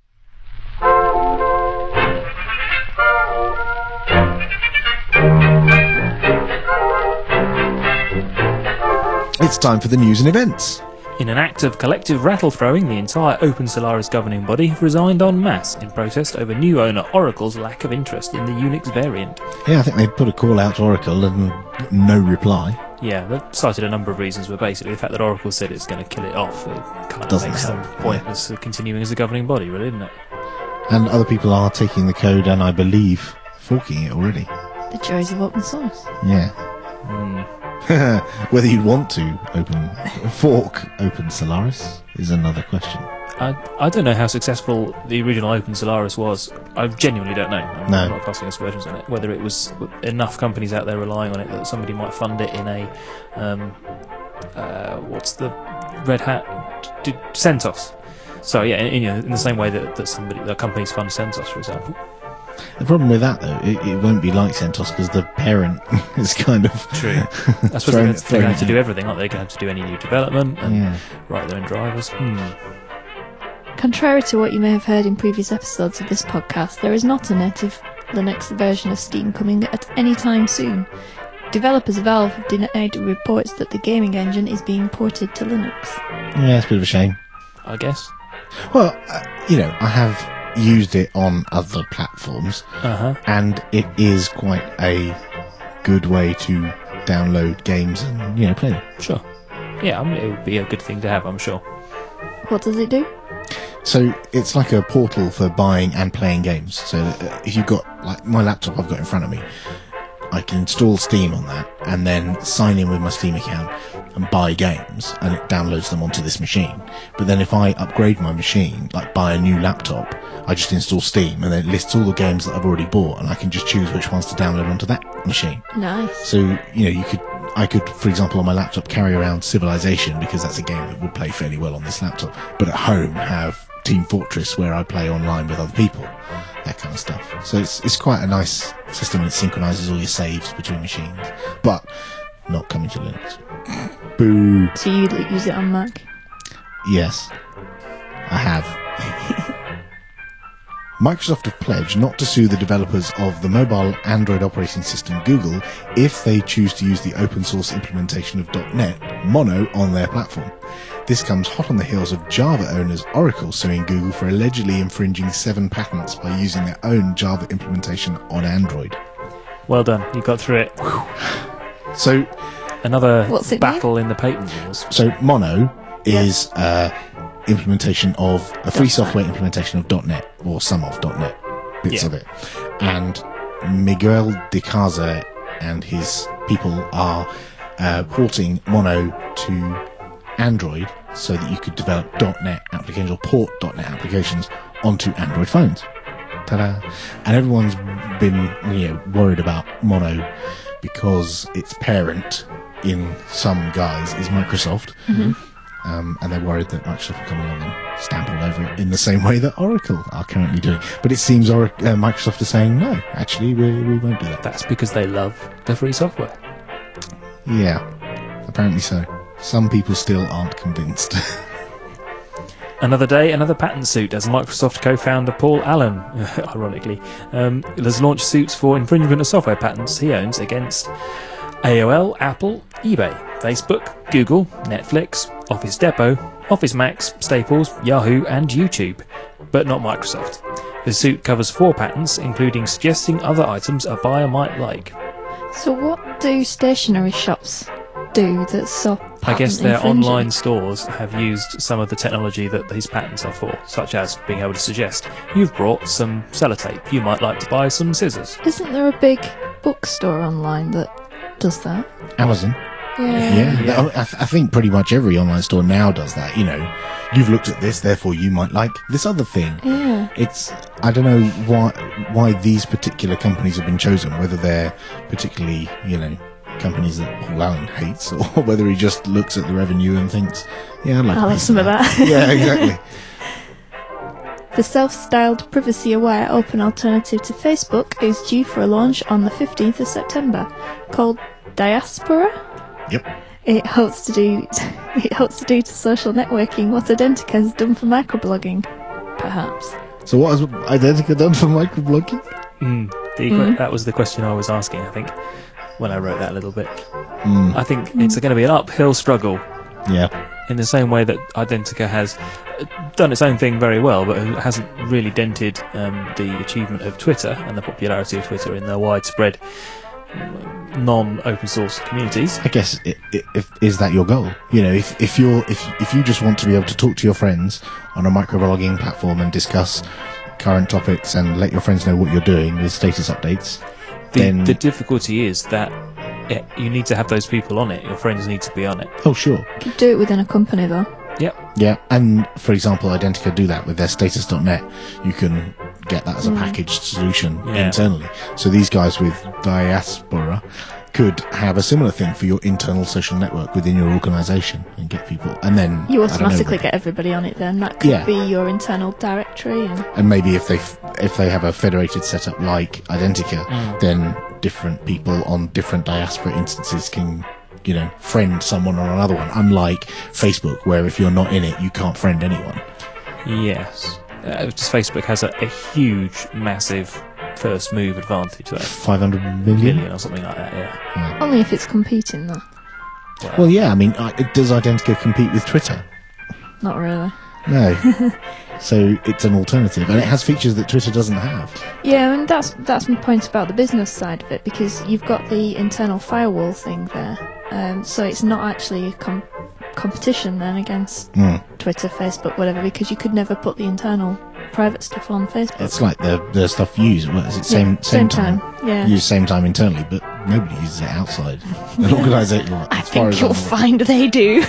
Speaker 1: It's time for the news and events.
Speaker 3: In an act of collective rattle-throwing, the entire Open Solaris governing body have resigned en masse in protest over new owner Oracle's lack of interest in the Unix variant.
Speaker 1: Yeah, I think they put a call out to Oracle and no reply.
Speaker 3: Yeah, they've cited a number of reasons, but basically the fact that Oracle said it's going to kill it off, it kind of
Speaker 1: Doesn't
Speaker 3: makes
Speaker 1: help,
Speaker 3: some pointless
Speaker 1: yeah.
Speaker 3: continuing as a governing body, really, isn't it?
Speaker 1: And other people are taking the code and, I believe, forking it already.
Speaker 2: The joys of open source.
Speaker 1: Yeah.
Speaker 3: Mm.
Speaker 1: Whether you'd want to open fork Open Solaris is another question.
Speaker 3: I, I don't know how successful the original Open Solaris was. I genuinely don't know. I'm
Speaker 1: No.
Speaker 3: not casting aspersions on it. Whether it was enough companies out there relying on it that somebody might fund it in a um, uh, what's the Red Hat D- CentOS. So yeah, in, in, in the same way that, that somebody that companies fund CentOS, for example.
Speaker 1: The problem with that, though, it, it won't be like CentOS because the parent is kind of
Speaker 3: True. I suppose they're, going to, they're going to have to do everything, aren't they? They're going to have to do any new development and
Speaker 1: Yeah.
Speaker 3: write their own drivers. Hmm.
Speaker 2: Contrary to what you may have heard in previous episodes of this podcast, there is not a native Linux version of Steam coming at any time soon. Developers Valve have denied reports that the gaming engine is being ported to Linux.
Speaker 1: Yeah, it's a bit of a shame.
Speaker 3: I guess.
Speaker 1: Well, uh, you know, I have used it on other platforms,
Speaker 3: Uh-huh.
Speaker 1: and it is quite a good way to download games and, you know, play them.
Speaker 3: Sure. Yeah, I mean, it would be a good thing to have, I'm sure.
Speaker 2: What does it do?
Speaker 1: So it's like a portal for buying and playing games. So uh, if you've got, like, my laptop I've got in front of me, I can install Steam on that and then sign in with my Steam account and buy games, and it downloads them onto this machine. But then if I upgrade my machine, like buy a new laptop, I just install Steam and then it lists all the games that I've already bought, and I can just choose which ones to download onto that machine.
Speaker 2: Nice.
Speaker 1: So, you know, you could, I could, for example, on my laptop carry around Civilization, because that's a game that would play fairly well on this laptop, but at home have Team Fortress, where I play online with other people, that kind of stuff. So it's it's quite a nice system, and it synchronises all your saves between machines, but not coming to Linux. Boo.
Speaker 2: So you use it on Mac?
Speaker 1: Yes, I have. Microsoft have pledged not to sue the developers of the mobile Android operating system Google if they choose to use the open source implementation of .NET Mono on their platform. This comes hot on the heels of Java owners Oracle suing Google for allegedly infringing seven patents by using their own Java implementation on Android.
Speaker 3: Well done, you got through it.
Speaker 1: So,
Speaker 3: Another
Speaker 2: What's it
Speaker 3: battle in the patent wars.
Speaker 1: so Mono is uh, implementation of a free
Speaker 2: .NET.
Speaker 1: software implementation of .NET, or some of .NET bits
Speaker 3: Yeah.
Speaker 1: of it. And Miguel de Casa and his people are uh, porting Mono to Android so that you could develop .NET applications, or port .NET applications onto Android phones. Ta-da! And everyone's been, you know, worried about Mono because its parent, in some guise, is Microsoft.
Speaker 2: Mm-hmm.
Speaker 1: Um, and they're worried that Microsoft will come along and stamp all over it in the same way that Oracle are currently doing. But it seems or- uh, Microsoft is saying, no, actually, we, we won't do that.
Speaker 3: That's because they love the free software.
Speaker 1: Yeah, apparently so. Some people still aren't convinced.
Speaker 3: Another day, another patent suit, as Microsoft co-founder Paul Allen, ironically, um, has launched suits for infringement of software patents he owns against A O L, Apple, eBay, Facebook, Google, Netflix, Office Depot, Office Max, Staples, Yahoo and YouTube, but not Microsoft. The suit covers four patents, including suggesting other items a buyer might like.
Speaker 2: So what do stationery shops do that's so patent
Speaker 3: I guess their
Speaker 2: infringing?
Speaker 3: online stores have used some of the technology that these patents are for, such as being able to suggest, you've brought some sellotape, you might like to buy some scissors.
Speaker 2: Isn't there a big bookstore online that does that?
Speaker 1: Amazon.
Speaker 2: Yeah.
Speaker 1: Yeah,
Speaker 3: Yeah.
Speaker 1: I, I th- I think pretty much every online store now does that. You know, you've looked at this, therefore you might like this other thing.
Speaker 2: Yeah.
Speaker 1: It's I don't know why why these particular companies have been chosen, whether they're particularly, you know, companies that Paul Allen hates, or whether he just looks at the revenue and thinks, yeah, I'd like
Speaker 2: I'll
Speaker 1: a
Speaker 2: have
Speaker 1: piece
Speaker 2: some of that.
Speaker 1: Yeah, exactly.
Speaker 2: The self-styled privacy-aware open alternative to Facebook is due for a launch on the fifteenth of September, called Diaspora.
Speaker 1: Yep.
Speaker 2: It hopes to do it hopes to do to social networking what Identica has done for microblogging, perhaps.
Speaker 1: So what has Identica done for microblogging?
Speaker 3: Mm, the,
Speaker 2: Mm.
Speaker 3: That was the question I was asking, I think, when I wrote that a little bit.
Speaker 1: Mm,
Speaker 3: I think it's going to be an uphill struggle,
Speaker 1: yeah.
Speaker 3: in the same way that Identica has uh, done its own thing very well, but it hasn't really dented um, the achievement of Twitter and the popularity of Twitter in the widespread um, non-open source communities.
Speaker 1: I guess i i if is that your goal? You know, if if you're if if you just want to be able to talk to your friends on a microblogging platform and discuss current topics and let your friends know what you're doing with status updates,
Speaker 3: The,
Speaker 1: then
Speaker 3: the difficulty is that it, you need to have those people on it. Your friends need to be on it.
Speaker 1: oh sure,
Speaker 2: You could do it within a company, though.
Speaker 3: Yep.
Speaker 1: yeah. And for example, Identica do that with their status dot net. You can get that as a packaged solution
Speaker 3: Yeah.
Speaker 1: internally. So these guys with Diaspora could have a similar thing for your internal social network within your organisation and get people, and then
Speaker 2: You
Speaker 1: I don't know,
Speaker 2: automatically get everybody on it then. That could
Speaker 1: Yeah.
Speaker 2: be your internal directory. And
Speaker 1: and maybe if they f- if they have a federated setup like Identica,
Speaker 3: Mm.
Speaker 1: then different people on different diaspora instances can, you know, friend someone on another one. Unlike Facebook, where if you're not in it, you can't friend anyone.
Speaker 3: Yes. Uh, just Facebook has a, a huge, massive first move advantage there.
Speaker 1: Five hundred million.
Speaker 3: Million or something like that, yeah.
Speaker 2: only if it's competing, though.
Speaker 1: Well, yeah. I mean, I, does Identica compete with Twitter?
Speaker 2: Not really.
Speaker 1: No. So it's an alternative, and it has features that Twitter doesn't have.
Speaker 2: Yeah, and that's that's my point about the business side of it, because you've got the internal firewall thing there, um, so it's not actually a com- competition then against
Speaker 1: Mm.
Speaker 2: Twitter, Facebook, whatever, because you could never put the internal private stuff on Facebook.
Speaker 1: It's like the the stuff you use. What is it? Same
Speaker 2: Yeah,
Speaker 1: same, time.
Speaker 2: Yeah.
Speaker 1: Use same time internally, but nobody uses it outside an organisation.
Speaker 2: I
Speaker 1: as far
Speaker 2: think
Speaker 1: as
Speaker 2: you'll
Speaker 1: I'm aware.
Speaker 2: find they do.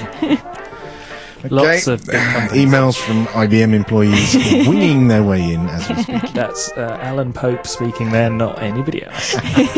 Speaker 3: Lots of big companies.
Speaker 1: Emails from I B M employees winging their way in as we speak.
Speaker 3: That's uh, Alan Pope speaking there, not anybody else.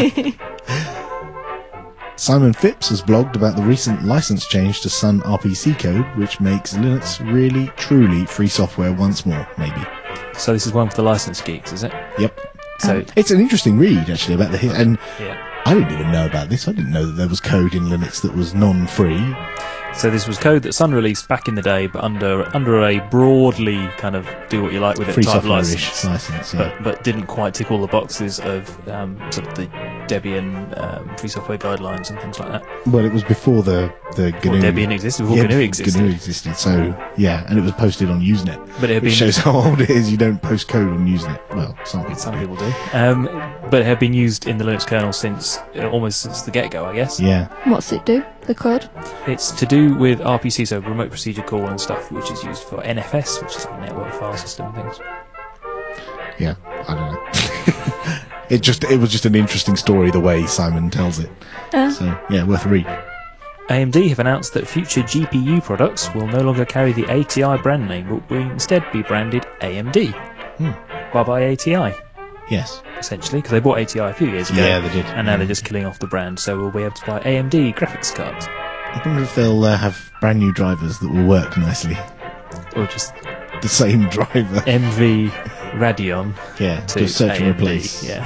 Speaker 1: Simon Phipps has blogged about the recent license change to Sun R P C code, which makes Linux really, truly free software once more, maybe.
Speaker 3: So this is one for the license geeks, is it?
Speaker 1: Yep.
Speaker 3: So,
Speaker 1: It's an interesting read, actually, about the... Hi- and
Speaker 3: yeah.
Speaker 1: I didn't even know about this. I didn't know that there was code in Linux that was non-free.
Speaker 3: So this was code that Sun released back in the day, but under under a broadly kind of do what you like with it
Speaker 1: Free
Speaker 3: type
Speaker 1: software-ish
Speaker 3: license.
Speaker 1: license, yeah.
Speaker 3: But, but didn't quite tick all the boxes of um, sort of the Debian um, free software guidelines and things like that.
Speaker 1: Well, it was before the, the
Speaker 3: Before
Speaker 1: GNU...
Speaker 3: Debian existed, before
Speaker 1: Yeah,
Speaker 3: GNU
Speaker 1: before
Speaker 3: existed.
Speaker 1: GNU existed, so, yeah, and it was posted on Usenet.
Speaker 3: But it had
Speaker 1: Which
Speaker 3: been
Speaker 1: shows how old it is. You don't post code on Usenet. Well, some people
Speaker 3: some
Speaker 1: do.
Speaker 3: people do, um, but it had been used in the Linux kernel since uh, almost since the get-go, I guess.
Speaker 1: Yeah.
Speaker 2: What's it do, the code?
Speaker 3: It's to do with R P C, so remote procedure call and stuff, which is used for N F S, which is a network file system and things.
Speaker 1: Yeah, I don't know. it just it was just an interesting story the way Simon tells it.
Speaker 2: Uh,
Speaker 1: So yeah, worth a read.
Speaker 3: A M D have announced that future G P U products will no longer carry the A T I brand name, but will instead be branded A M D.
Speaker 1: Hmm.
Speaker 3: Bye bye A T I.
Speaker 1: Yes.
Speaker 3: essentially, because they bought A T I a few years ago.
Speaker 1: Yeah, they did.
Speaker 3: And now they're just killing off the brand, so we'll be able to buy A M D graphics cards.
Speaker 1: I wonder if they'll uh, have brand new drivers that will work nicely.
Speaker 3: Or just
Speaker 1: The same driver.
Speaker 3: M V Radeon
Speaker 1: Yeah,
Speaker 3: to
Speaker 1: just search and
Speaker 3: A M D.
Speaker 1: replace.
Speaker 3: Yeah.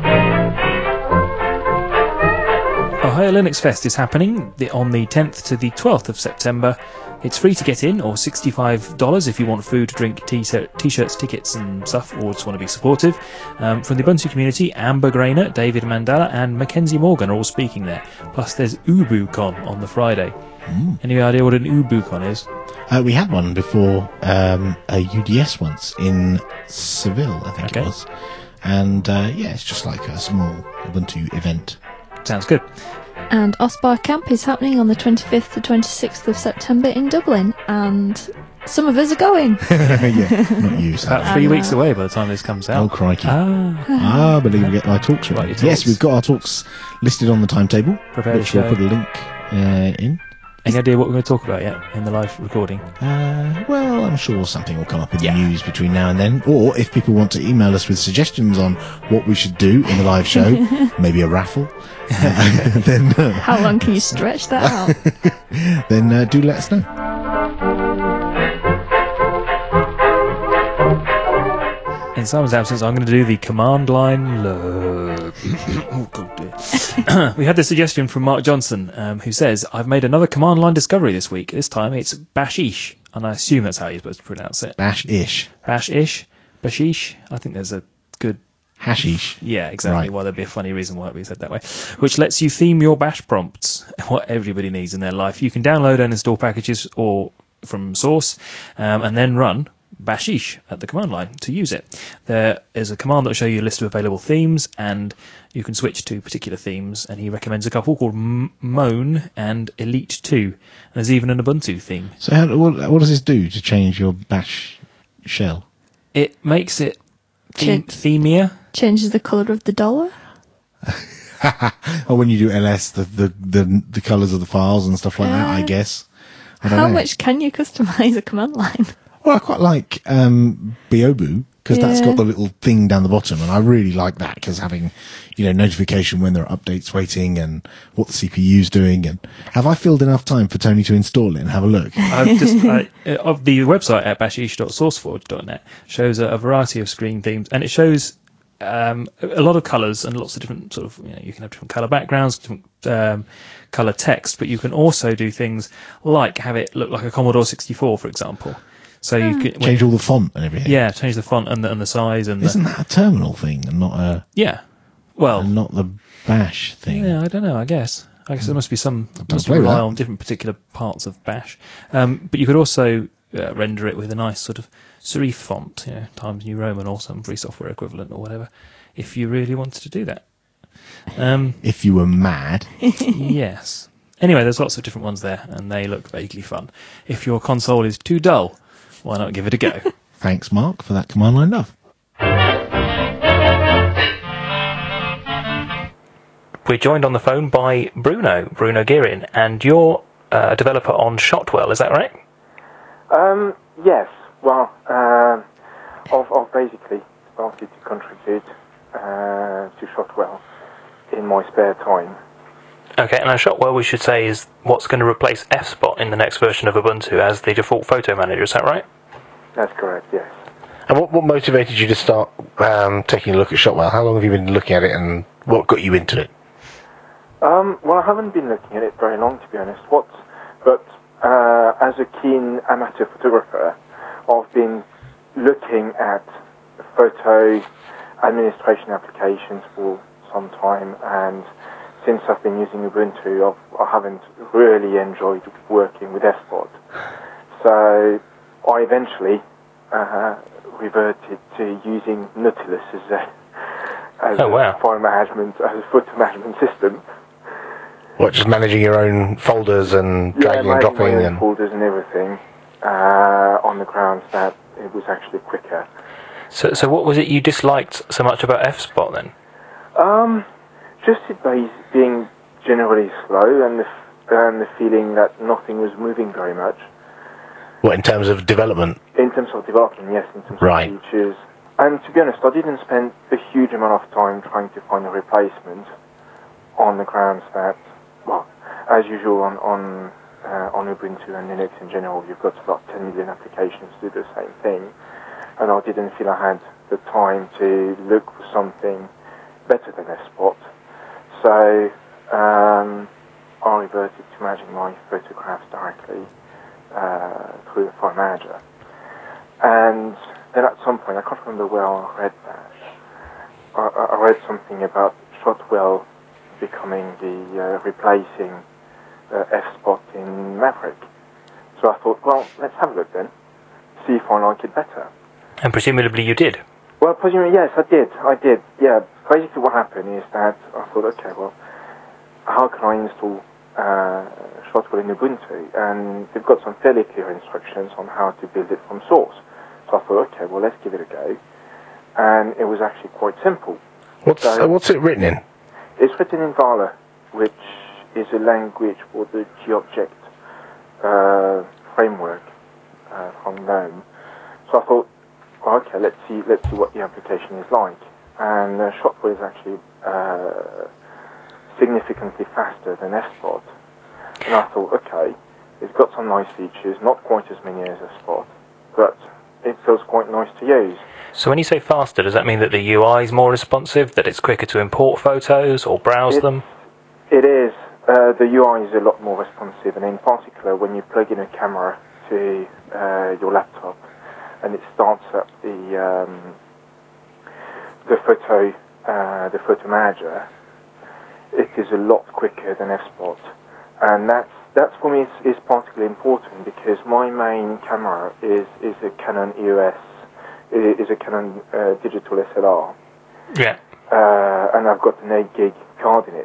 Speaker 3: Ohio Linux Fest is happening the- on the tenth to the twelfth of September. It's free to get in, or sixty-five dollars if you want food, drink, t-shirt, t-shirts, tickets and stuff, or just want to be supportive. Um, from the Ubuntu community, Amber Grainer, David Mandela and Mackenzie Morgan are all speaking there. Plus there's UbuCon on the Friday.
Speaker 1: Mm.
Speaker 3: Any idea what an UbuCon is?
Speaker 1: Uh, we had one before, um, a U D S once in Seville, I think
Speaker 3: Okay.
Speaker 1: it was. And uh, yeah, it's just like a small Ubuntu event.
Speaker 3: Sounds good.
Speaker 2: And OSPAR Camp is happening on the twenty-fifth to twenty-sixth of September in Dublin, and some of us are going.
Speaker 1: Yeah, not you,
Speaker 3: About
Speaker 1: sadly.
Speaker 3: three
Speaker 2: Um,
Speaker 3: weeks away by the time this comes
Speaker 1: Oh,
Speaker 3: out.
Speaker 1: crikey.
Speaker 3: Ah,
Speaker 1: Ah, I believe we get my talks
Speaker 3: Right,
Speaker 1: right.
Speaker 3: your
Speaker 1: Yes,
Speaker 3: talks.
Speaker 1: we've got our talks listed on the timetable,
Speaker 3: Prepare the
Speaker 1: which we'll
Speaker 3: show.
Speaker 1: put a link uh, in.
Speaker 3: any idea what we're going to talk about yet in the live recording?
Speaker 1: Uh, well, I'm sure something will come up in
Speaker 3: Yeah.
Speaker 1: the news between now and then. Or if people want to email us with suggestions on what we should do in the live show, maybe a raffle, uh, then uh,
Speaker 2: How long can you stretch that out?
Speaker 1: then uh, do let us know.
Speaker 3: In Simon's absence, I'm going to do the command line log. Oh, God, dear. We had the suggestion from Mark Johnson, um, who says, I've made another command line discovery this week. This time it's Bashish, and I assume that's how you're supposed to pronounce it.
Speaker 1: Bash-ish.
Speaker 3: Bash-ish? Bashish? I think there's a good...
Speaker 1: Hashish.
Speaker 3: Yeah, exactly.
Speaker 1: Right.
Speaker 3: Well, there'd be a funny reason why it be said that way. Which lets you theme your bash prompts, what everybody needs in their life. You can download and install packages or from source, um, and then run Bashish at the command line to use it. There is a command that will show you a list of available themes, and you can switch to particular themes, and he recommends a couple called M- Moan and Elite two. And there's even an Ubuntu theme.
Speaker 1: So how, what, what does this do to change your bash shell?
Speaker 3: It makes it the-
Speaker 2: Ch-
Speaker 3: themier.
Speaker 2: Changes the colour of the dollar.
Speaker 1: Or when you do L S, the, the, the, the colours of the files and stuff like that, I
Speaker 2: Uh,
Speaker 1: guess. I don't
Speaker 2: How
Speaker 1: know.
Speaker 2: much can you customise a command line?
Speaker 1: Well, I quite like um, Biobu, because that's
Speaker 2: Yeah.
Speaker 1: got the little thing down the bottom, and I really like that, because having, you know, notification when there are updates waiting and what the C P U's doing. And have I filled enough time for Tony to install it and have a look?
Speaker 3: I've just I, uh, of the website at bashish dot sourceforge dot net shows a, a variety of screen themes, and it shows um, a lot of colours and lots of different sort of, you know, you can have different colour backgrounds, different um, colour text, but you can also do things like have it look like a Commodore sixty-four, for example. So you can when-
Speaker 1: Change all the font and everything.
Speaker 3: yeah, change the font and the, and the size and the,
Speaker 1: Isn't that a terminal thing and not a
Speaker 3: yeah. Well,
Speaker 1: and not the bash thing?
Speaker 3: yeah, I don't know. I guess. I guess there must be some must
Speaker 1: play with
Speaker 3: rely
Speaker 1: that.
Speaker 3: on different particular parts of Bash. Um, but you could also uh, render it with a nice sort of serif font, you know, Times New Roman or some free software equivalent or whatever, if you really wanted to do that. Um,
Speaker 1: If you were mad.
Speaker 3: yes. Anyway, there's lots of different ones there, and they look vaguely fun. If your console is too dull, why not give it a go?
Speaker 1: Thanks, Mark, for that command line love.
Speaker 3: We're joined on the phone by Bruno, Bruno Guerin, and you're uh, a developer on Shotwell, is that right?
Speaker 5: Um, yes. Well, um, I've, I've basically started to contribute uh, to Shotwell in my spare time.
Speaker 3: Okay, and now Shotwell, we should say, is what's going to replace F-Spot in the next version of Ubuntu as the default photo manager, is that right?
Speaker 5: That's correct, yes.
Speaker 6: And what, what motivated you to start um, taking a look at Shotwell? How long have you been looking at it, and what got you into it?
Speaker 5: Um, well, I haven't been looking at it very long, to be honest. What, but uh, as a keen amateur photographer, I've been looking at photo administration applications for some time, and since I've been using Ubuntu, I've, I haven't really enjoyed working with F-Spot. So I eventually uh, reverted to using Nautilus as a, as
Speaker 3: Oh, wow.
Speaker 5: a file management, as a photo management system.
Speaker 6: What, just managing your own folders and
Speaker 5: Yeah,
Speaker 6: dragging and
Speaker 5: managing my
Speaker 6: dropping?
Speaker 5: own
Speaker 6: And
Speaker 5: folders and everything uh, on the grounds that it was actually quicker.
Speaker 3: So, so what was it you disliked so much about F-Spot then?
Speaker 5: Um, just it being- being generally slow and the, f- and the feeling that nothing was moving very much.
Speaker 6: what, in terms of development?
Speaker 5: In terms of development, yes, in terms
Speaker 6: Right.
Speaker 5: of features. And to be honest, I didn't spend a huge amount of time trying to find a replacement on the grounds that, well, as usual on on, uh, on Ubuntu and Linux in general, you've got about ten million applications to do the same thing, and I didn't feel I had the time to look for something better than F-Spot. So um, I reverted to managing my photographs directly uh, through the file manager. And then at some point, I can't remember where I read that, I, I read something about Shotwell becoming the uh, replacing uh, F-Spot in Maverick. So I thought, well, let's have a look then, see if I like it better.
Speaker 3: And presumably you did.
Speaker 5: Well, presumably, yes, I did. I did. Yeah. Basically, what happened is that I thought, okay, well, how can I install uh, Shotwell in Ubuntu? And they've got some fairly clear instructions on how to build it from source. So I thought, okay, well, let's give it a go. And it was actually quite simple.
Speaker 6: What's
Speaker 5: So-
Speaker 6: uh, what's it written in?
Speaker 5: It's written in Vala, which is a language for the G-Object uh, framework uh, from GNOME. So I thought, well, okay, let's see, let's see what the application is like. And uh, Shotwell is actually uh, significantly faster than F-Spot. And I thought, okay, it's got some nice features, not quite as many as F-Spot, but it feels quite nice to use.
Speaker 3: So when you say faster, does that mean that the U I is more responsive, that it's quicker to import photos or browse
Speaker 5: It-
Speaker 3: them?
Speaker 5: It is. Uh, the U I is a lot more responsive, and in particular, when you plug in a camera to uh, your laptop, and it starts up the um, the photo uh, the photo manager, it is a lot quicker than F-Spot, and that's that's for me is, is particularly important because my main camera is is a Canon E O S, i- is a Canon uh, digital S L R.
Speaker 3: Yeah.
Speaker 5: Uh, and I've got an eight gig card in it.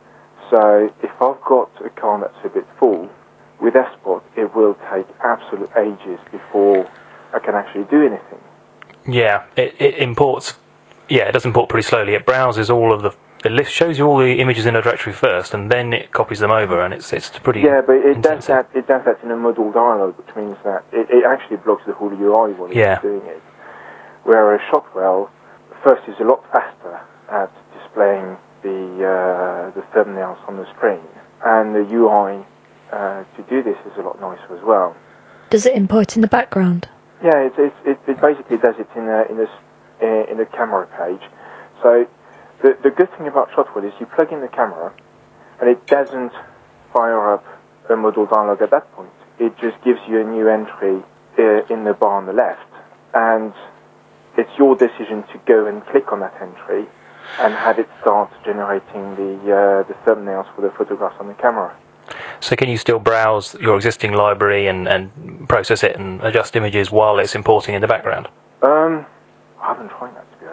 Speaker 5: So if I've got a card that's a bit full, with F-Spot it will take absolute ages before I can actually do anything.
Speaker 3: Yeah, it, it imports. Yeah, it does import pretty slowly. It browses all of the. It list shows you all the images in a directory first, and then it copies them over, and it's it's pretty.
Speaker 5: Yeah, but it does
Speaker 3: intensive.
Speaker 5: that. It does that in a modal dialog, which means that it, it actually blocks the whole U I while
Speaker 3: Yeah.
Speaker 5: it's doing it. Whereas Shotwell, first, is a lot faster at displaying the uh, the thumbnails on the screen, and the U I uh, to do this is a lot nicer as well.
Speaker 2: Does it import in the background?
Speaker 5: Yeah, it, it, it, it basically does it in a, in a, s- uh, in a camera page. So the, the good thing about Shotwell is you plug in the camera and it doesn't fire up a modal dialog at that point. It just gives you a new entry uh, in the bar on the left, and it's your decision to go and click on that entry and have it start generating the, uh, the thumbnails for the photographs on the camera.
Speaker 3: So can you still browse your existing library and, and process it and adjust images while it's importing in the background?
Speaker 5: Um, I haven't tried that, to be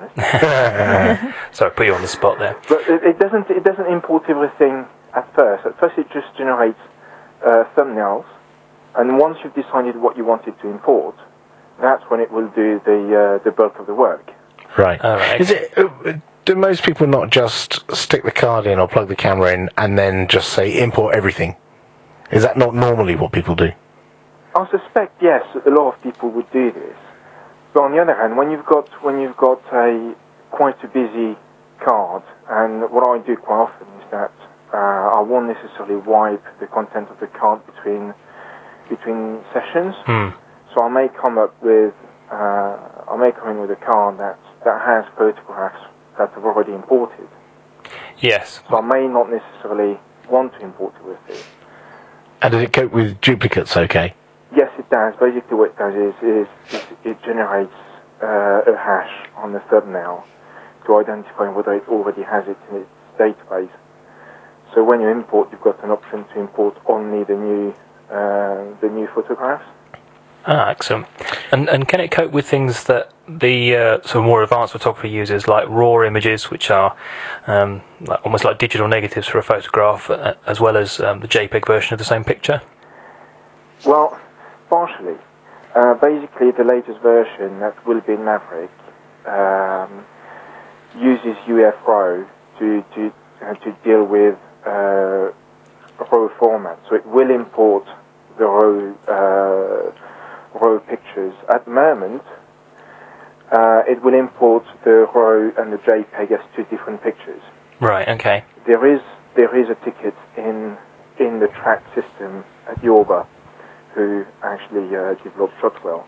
Speaker 5: honest.
Speaker 3: Sorry, put you on the spot there.
Speaker 5: But it, it doesn't. It doesn't import everything at first. At first, it just generates uh, thumbnails, and once you've decided what you wanted to import, that's when it will do the uh, the bulk of the work.
Speaker 6: Right.
Speaker 3: All right.
Speaker 6: Is it? Uh, do most people not just stick the card in or plug the camera in and then just say import everything? Is that not normally what people do?
Speaker 5: I suspect yes, a lot of people would do this. But on the other hand, when you've got when you've got a quite a busy card, and what I do quite often is that uh, I won't necessarily wipe the content of the card between between sessions.
Speaker 3: Hmm.
Speaker 5: So I may come up with uh, I may come in with a card that that has photographs that I've already imported.
Speaker 3: Yes.
Speaker 5: So I may not necessarily want to import it with it.
Speaker 6: And does it cope with duplicates okay?
Speaker 5: Yes, it does. Basically what it does is, is, is it generates uh, a hash on the thumbnail to identify whether it already has it in its database. So when you import, you've got an option to import only the new uh, the new photographs.
Speaker 3: Ah, excellent. And and can it cope with things that the uh, sort of more advanced photography uses, like raw images, which are um, like, almost like digital negatives for a photograph, uh, as well as um, the JPEG version of the same picture?
Speaker 5: Well, partially. Uh, basically, the latest version that will be in Maverick um, uses U F RAW to to uh, to deal with uh, RAW format. So it will import the RAW uh, RAW pictures. At the moment, uh, it will import the RAW and the JPEG as two different pictures.
Speaker 3: Right. Okay.
Speaker 5: There is there is a ticket in in the track system at Yorba, who actually uh, developed Shotwell,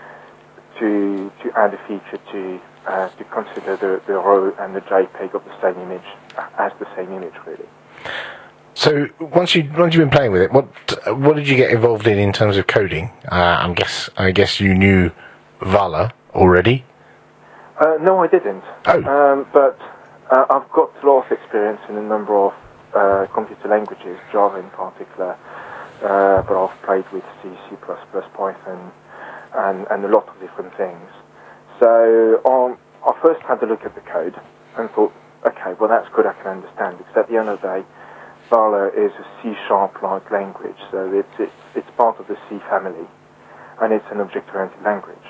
Speaker 5: to to add a feature to uh, to consider the, the RAW and the JPEG of the same image as the same image, really.
Speaker 6: So once you once you've been playing with it, what what did you get involved in in terms of coding? Uh, I'm guess I guess you knew Vala already.
Speaker 5: Uh, no, I didn't.
Speaker 6: Oh.
Speaker 5: Um, but uh, I've got a lot of experience in a number of uh, computer languages, Java in particular. Uh, but I've played with C, C++, Python, and and a lot of different things. So um, I first had to look at the code and thought, okay, well that's good. I can understand, because at the end of the day, Vala is a C-sharp-like language, so it's, it's, it's part of the C family, and it's an object-oriented language.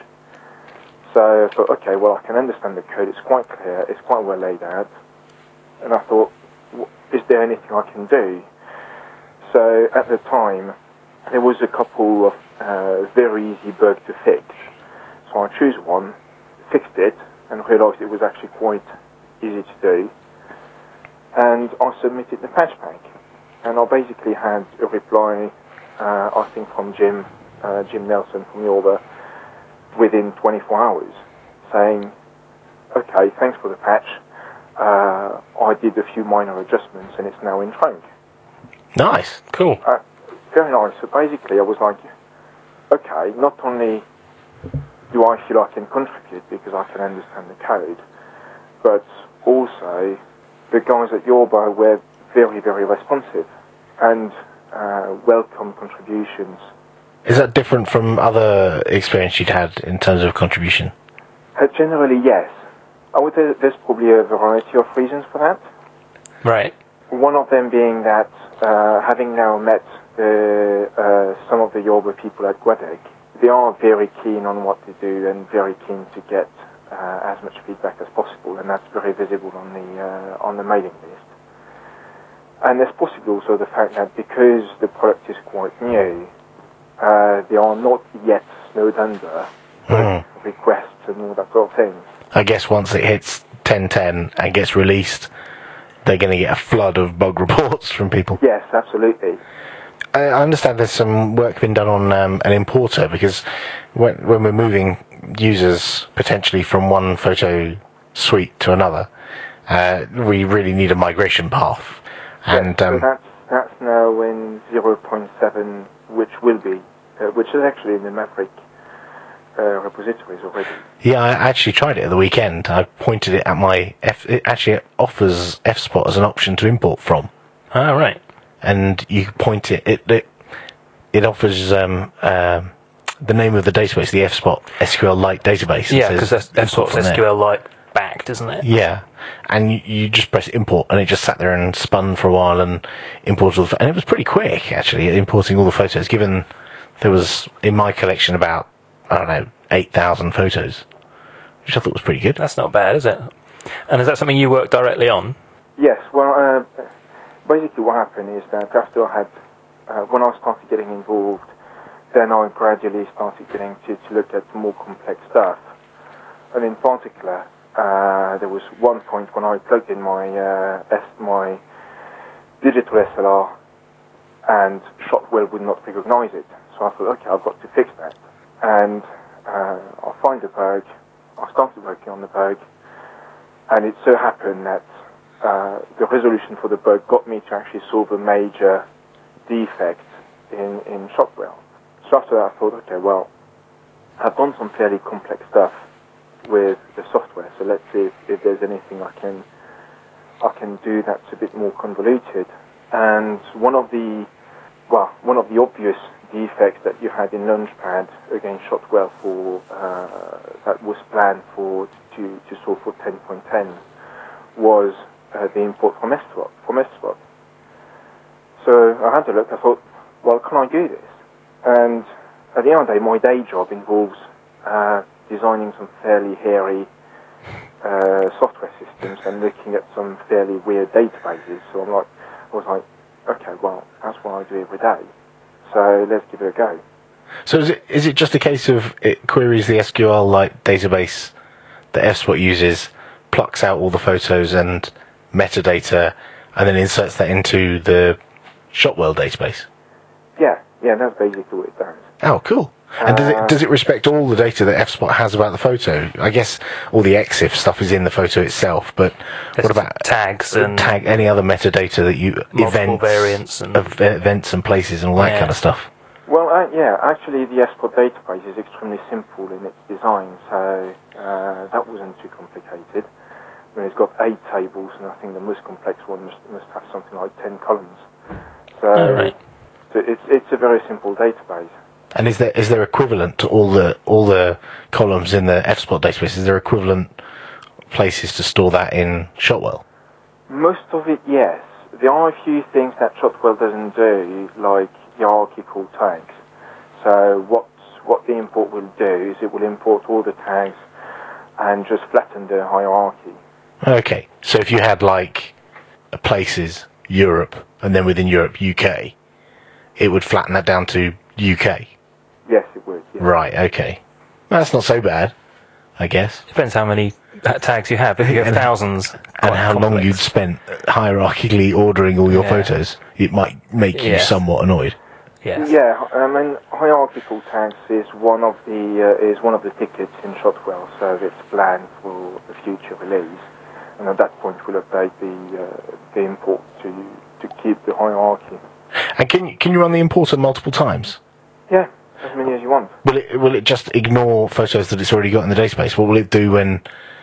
Speaker 5: So I thought, okay, well, I can understand the code, it's quite clear, it's quite well laid out, and I thought, is there anything I can do? So at the time, there was a couple of uh, very easy bugs to fix. So I chose one, fixed it, and realized it was actually quite easy to do. And I submitted the patch pack, and I basically had a reply, uh, I think from Jim, uh, Jim Nelson from Yorba, within twenty-four hours, saying, okay, thanks for the patch, uh, I did a few minor adjustments and it's now in trunk.
Speaker 6: Nice, cool.
Speaker 5: Uh, very nice. So basically I was like, okay, not only do I feel I can contribute because I can understand the code, but also the guys at Yorba were very, very responsive and uh, welcome contributions.
Speaker 6: Is that different from other experience you'd had in terms of contribution?
Speaker 5: Uh, generally, yes. I would say that there's probably a variety of reasons for that.
Speaker 3: Right.
Speaker 5: One of them being that, uh, having now met the, uh, some of the Yorba people at Guadec, they are very keen on what they do and very keen to get uh, as much feedback as possible, and that's very visible on the uh, on the mailing list. And there's possibly also the fact that because the product is quite new, uh, they are not yet snowed under
Speaker 6: Mm.
Speaker 5: requests and all that sort of thing.
Speaker 6: I guess once it hits ten ten and gets released, they're going to get a flood of bug reports from people.
Speaker 5: Yes, absolutely.
Speaker 6: I understand there's some work been done on um, an importer, because when, when we're moving users potentially from one photo suite to another, uh, we really need a migration path. And
Speaker 5: yes, so
Speaker 6: um,
Speaker 5: that's, that's now in zero point seven, which will be, uh, which is actually in the Maverick uh, repositories already.
Speaker 6: yeah, I actually tried it at the weekend. I pointed it at my F. It actually offers F spot as an option to import from.
Speaker 3: Ah, right.
Speaker 6: And you point it, it, it, it offers um, um, the name of the database, the F spot S Q L-like database.
Speaker 3: Yeah, because F spot's
Speaker 6: S
Speaker 3: S Q L-like backed, isn't it?
Speaker 6: Yeah, and you, you just press import, and it just sat there and spun for a while and imported all the, and it was pretty quick, actually, importing all the photos, given there was, in my collection, about, I don't know, eight thousand photos, which I thought was pretty good.
Speaker 3: That's not bad, is it? And is that something you work directly on?
Speaker 5: Yes, well, uh, basically what happened is that after I had, uh, when I started getting involved, then I gradually started getting to, to look at more complex stuff. And in particular, uh, there was one point when I plugged in my uh, S, my digital S L R, and Shotwell would not recognize it. So I thought, okay, I've got to fix that. And uh, I find the bug, I started working on the bug, and it so happened that uh, the resolution for the bug got me to actually solve a major defect in, in Shotwell. So after that I thought, okay, well, I've done some fairly complex stuff with the software, so let's see if, if there's anything I can I can do that's a bit more convoluted. And one of the well, one of the obvious defects that you had in Launchpad against Shotwell for uh, that was planned for to, to solve for ten point ten was uh, the import from S swap from S swap. So I had to look. I thought, well, can I do this? And at the end of the day, my day job involves uh, designing some fairly hairy uh, software systems and looking at some fairly weird databases. So I'm like, I was like, okay, well, that's what I do every day. So let's give it a go.
Speaker 6: So is it is it just a case of it queries the S Q L-like database that F-Spot uses plucks out all the photos and metadata and then inserts that into the Shotwell database.
Speaker 5: Yeah, yeah, that's basically what it does.
Speaker 6: Oh, cool. And does it does it respect all the data that F-Spot has about the photo? I guess all the X I F stuff is in the photo itself, but
Speaker 3: There's
Speaker 6: what about
Speaker 3: tags and
Speaker 6: tag any other metadata that you
Speaker 3: multiple
Speaker 6: events,
Speaker 3: variants and
Speaker 6: ev- events and places and all that
Speaker 3: Yeah.
Speaker 6: kind of stuff?
Speaker 5: Well, uh, yeah, actually the F-Spot database is extremely simple in its design, so uh, that wasn't too complicated. I mean, it's got eight tables, and I think the most complex one must, must have something like ten columns. So,
Speaker 3: Oh, right.
Speaker 5: so it's it's a very simple database.
Speaker 6: And is there is there equivalent to all the all the columns in the F-Spot database? Is there equivalent places to store that in Shotwell?
Speaker 5: Most of it, yes. There are a few things that Shotwell doesn't do, like hierarchical tags. So what what the import will do is it will import all the tags and just flatten the hierarchy.
Speaker 6: Okay, so if you had like places Europe and then within Europe U K, it would flatten that down to U K.
Speaker 5: Yes, it would. Yeah.
Speaker 6: Right. Okay, that's not so bad, I guess.
Speaker 3: depends how many uh, tags you have. If you have
Speaker 6: And-
Speaker 3: thousands,
Speaker 6: And
Speaker 3: quite
Speaker 6: how long
Speaker 3: complex.
Speaker 6: you'd spent hierarchically ordering all your
Speaker 3: Yeah.
Speaker 6: photos, it might make you
Speaker 3: Yeah.
Speaker 6: somewhat annoyed.
Speaker 3: Yes.
Speaker 5: Yeah, I mean hierarchical tags is one of the uh, is one of the tickets in Shotwell, so it's planned for a future release, and at that point we'll update the uh, the import to to keep the hierarchy.
Speaker 6: And can you, can you run the importer multiple times?
Speaker 5: Yeah, as many as you want.
Speaker 6: Will it will it just ignore photos that it's already got in the database? What will it do when,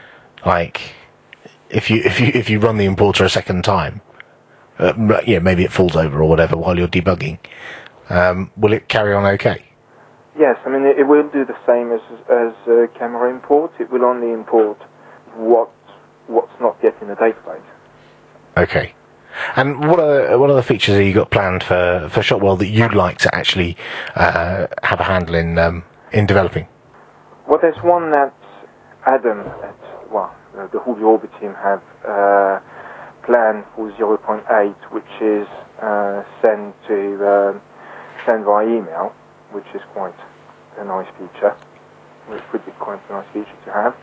Speaker 6: like, if you if you if you run the importer a second time? Uh, m- yeah, maybe it falls over or whatever while you're debugging. Um, will it carry on okay?
Speaker 5: Yes, I mean it, it will do the same as as uh, camera import. It will only import what what's not yet in the database.
Speaker 6: Okay. And what are what other features have you got planned for for Shotwell that you'd like to actually uh, have a handle in um, in developing?
Speaker 5: Well, there's one that Adam at well uh, the Hubi Orbit team have uh, planned for zero point eight, which is uh, sent to um, send via email, which is quite a nice feature. Which would be quite a nice feature to have.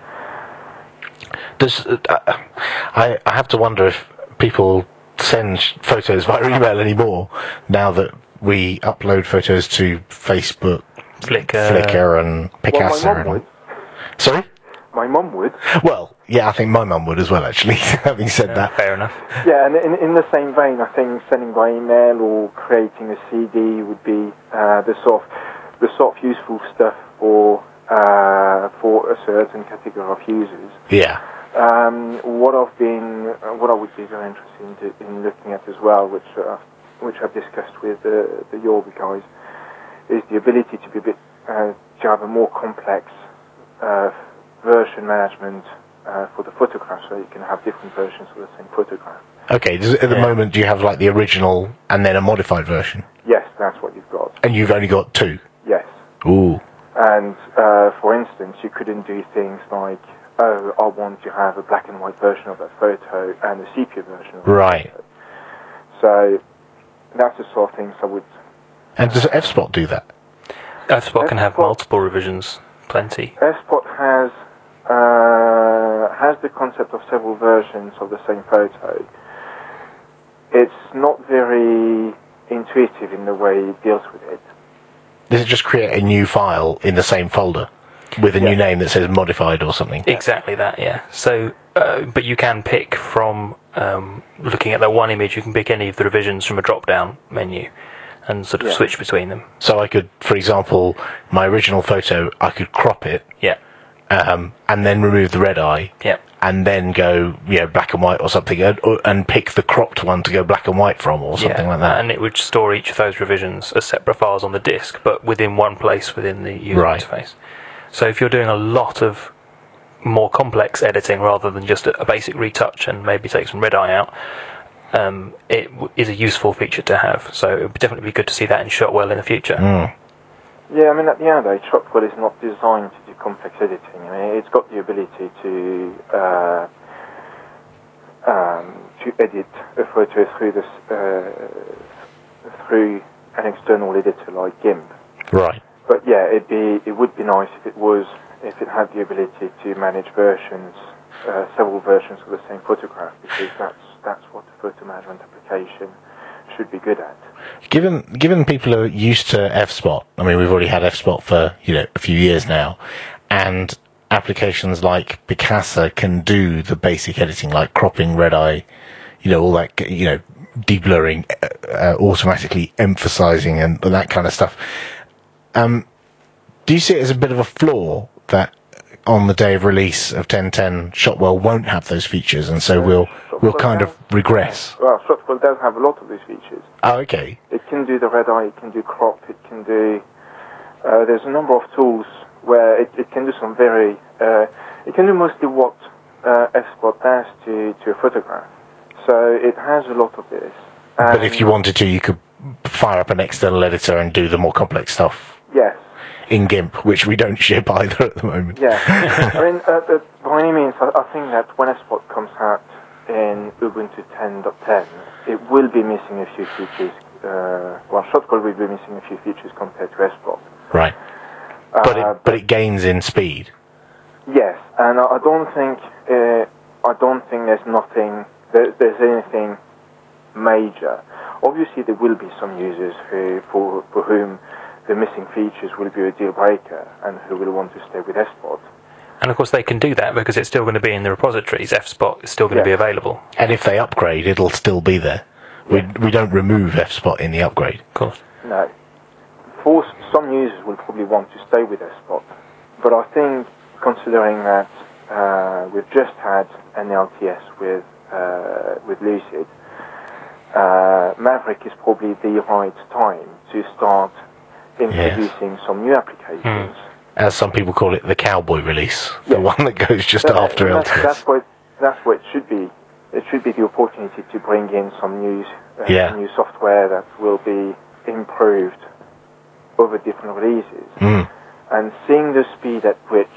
Speaker 6: Does uh, I I have to wonder if people send photos via email anymore now that we upload photos to Facebook,
Speaker 3: Flickr.
Speaker 6: Flickr, and
Speaker 5: Well, my
Speaker 6: Picasa.
Speaker 5: mum
Speaker 6: and all.
Speaker 5: would.
Speaker 6: Sorry.
Speaker 5: My mum would.
Speaker 6: Well, yeah, I think my mum would as well. Actually, having said
Speaker 3: Yeah,
Speaker 6: that,
Speaker 3: fair enough.
Speaker 5: Yeah, and in, in the same vein, I think sending by email or creating a C D would be uh, the sort of the sort of useful stuff for uh, for a certain category of users.
Speaker 6: yeah.
Speaker 5: Um, what I've been, uh, what I would be very interested in, in looking at as well, which uh, which I've discussed with uh, the Yorby guys, is the ability to be a bit uh, to have a more complex uh, version management uh, for the photograph, so you can have different versions of the same photograph.
Speaker 6: Okay. Does, at the
Speaker 3: Yeah.
Speaker 6: moment, do you have like the original and then a modified version?
Speaker 5: Yes, that's what you've got.
Speaker 6: And you've only got two.
Speaker 5: Yes,
Speaker 6: Ooh.
Speaker 5: and uh, for instance, you couldn't do things like, oh, I want to have a black and white version of that photo and a sepia version of that
Speaker 6: Right.
Speaker 5: photo. So that's the sort of things I would.
Speaker 6: And does F-Spot do that?
Speaker 3: F-Spot can have
Speaker 5: F-Spot-
Speaker 3: multiple revisions, plenty.
Speaker 5: F-Spot has uh, has the concept of several versions of the same photo. It's not very intuitive in the way it deals with it.
Speaker 6: Does it just create a new file in the same folder with a
Speaker 5: Yeah.
Speaker 6: new name that says modified or something?
Speaker 3: Exactly that, yeah. So, uh, but you can pick from um, looking at that one image. You can pick any of the revisions from a drop-down menu and sort of
Speaker 5: Yeah.
Speaker 3: switch between them.
Speaker 6: So I could, for example, my original photo, I could crop it
Speaker 3: Yeah,
Speaker 6: um, and then remove the red eye
Speaker 3: yeah,
Speaker 6: and then go, you know, black and white or something, and, or- and pick the cropped one to go black and white from or something
Speaker 3: yeah.
Speaker 6: like that.
Speaker 3: And it would store each of those revisions as separate files on the disk, but within one place within the user
Speaker 6: Right.
Speaker 3: interface. So if you're doing a lot of more complex editing rather than just a, a basic retouch and maybe take some red eye out, um, it w- is a useful feature to have. So it would definitely be good to see that in Shotwell in the future.
Speaker 6: Mm.
Speaker 5: Yeah, I mean, at the end of the day, Shotwell is not designed to do complex editing. I mean, it's got the ability to uh, um, to edit a photo through this uh, through an external editor like GIMP.
Speaker 6: Right.
Speaker 5: But yeah, it'd be it would be nice if it was if it had the ability to manage versions, uh, several versions of the same photograph, because that's that's what the photo management application should be good at.
Speaker 6: Given given people are used to F-Spot, I mean, we've already had F-Spot for, you know, a few years now, and applications like Picasa can do the basic editing, like cropping, red eye, you know, all that, you know, deblurring, uh, uh, automatically emphasizing, and that kind of stuff. Um, do you see it as a bit of a flaw that on the day of release of ten ten, Shotwell won't have those features, and so we'll we'll kind of regress?
Speaker 5: Well, Shotwell does have a lot of these features.
Speaker 6: Oh, okay.
Speaker 5: It can do the red eye, it can do crop, it can do... Uh, there's a number of tools where it, it can do some very... Uh, it can do mostly what uh, F-Spot does to, to a photograph. So it has a lot of this.
Speaker 6: But if you wanted to, you could fire up an external editor and do the more complex stuff.
Speaker 5: Yes.
Speaker 6: In GIMP, which we don't ship either at the moment.
Speaker 5: Yeah. I mean, uh, uh, by any means, I, I think that when F-Spot comes out in Ubuntu ten point ten, it will be missing a few features. Uh, well, Shotwell will be missing a few features compared to F-Spot.
Speaker 6: Right. But
Speaker 5: uh,
Speaker 6: it but it gains in speed.
Speaker 5: Yes, and I, I don't think uh, I don't think there's nothing there, there's anything major. Obviously, there will be some users who for for whom the missing features will be a deal breaker and who will want to stay with F-Spot.
Speaker 3: And of course they can do that because it's still going to be in the repositories. F-Spot is still going
Speaker 5: Yeah.
Speaker 3: to be available.
Speaker 6: And if they upgrade, it'll still be there. We we don't remove F-Spot in the upgrade.
Speaker 3: Of course.
Speaker 5: No. For s- some users will probably want to stay with F-Spot, but I think considering that uh, we've just had an L T S with uh, with Lucid, uh, Maverick is probably the right time to start introducing some new applications.
Speaker 6: As some people call it, the cowboy release, the
Speaker 5: Yeah.
Speaker 6: one that goes just
Speaker 5: That-
Speaker 6: after
Speaker 5: that's,
Speaker 6: L T S.
Speaker 5: that's what that's what it should be. It should be the opportunity to bring in some new uh,
Speaker 6: Yeah.
Speaker 5: new software that will be improved over different releases.
Speaker 6: Mm.
Speaker 5: And seeing the speed at which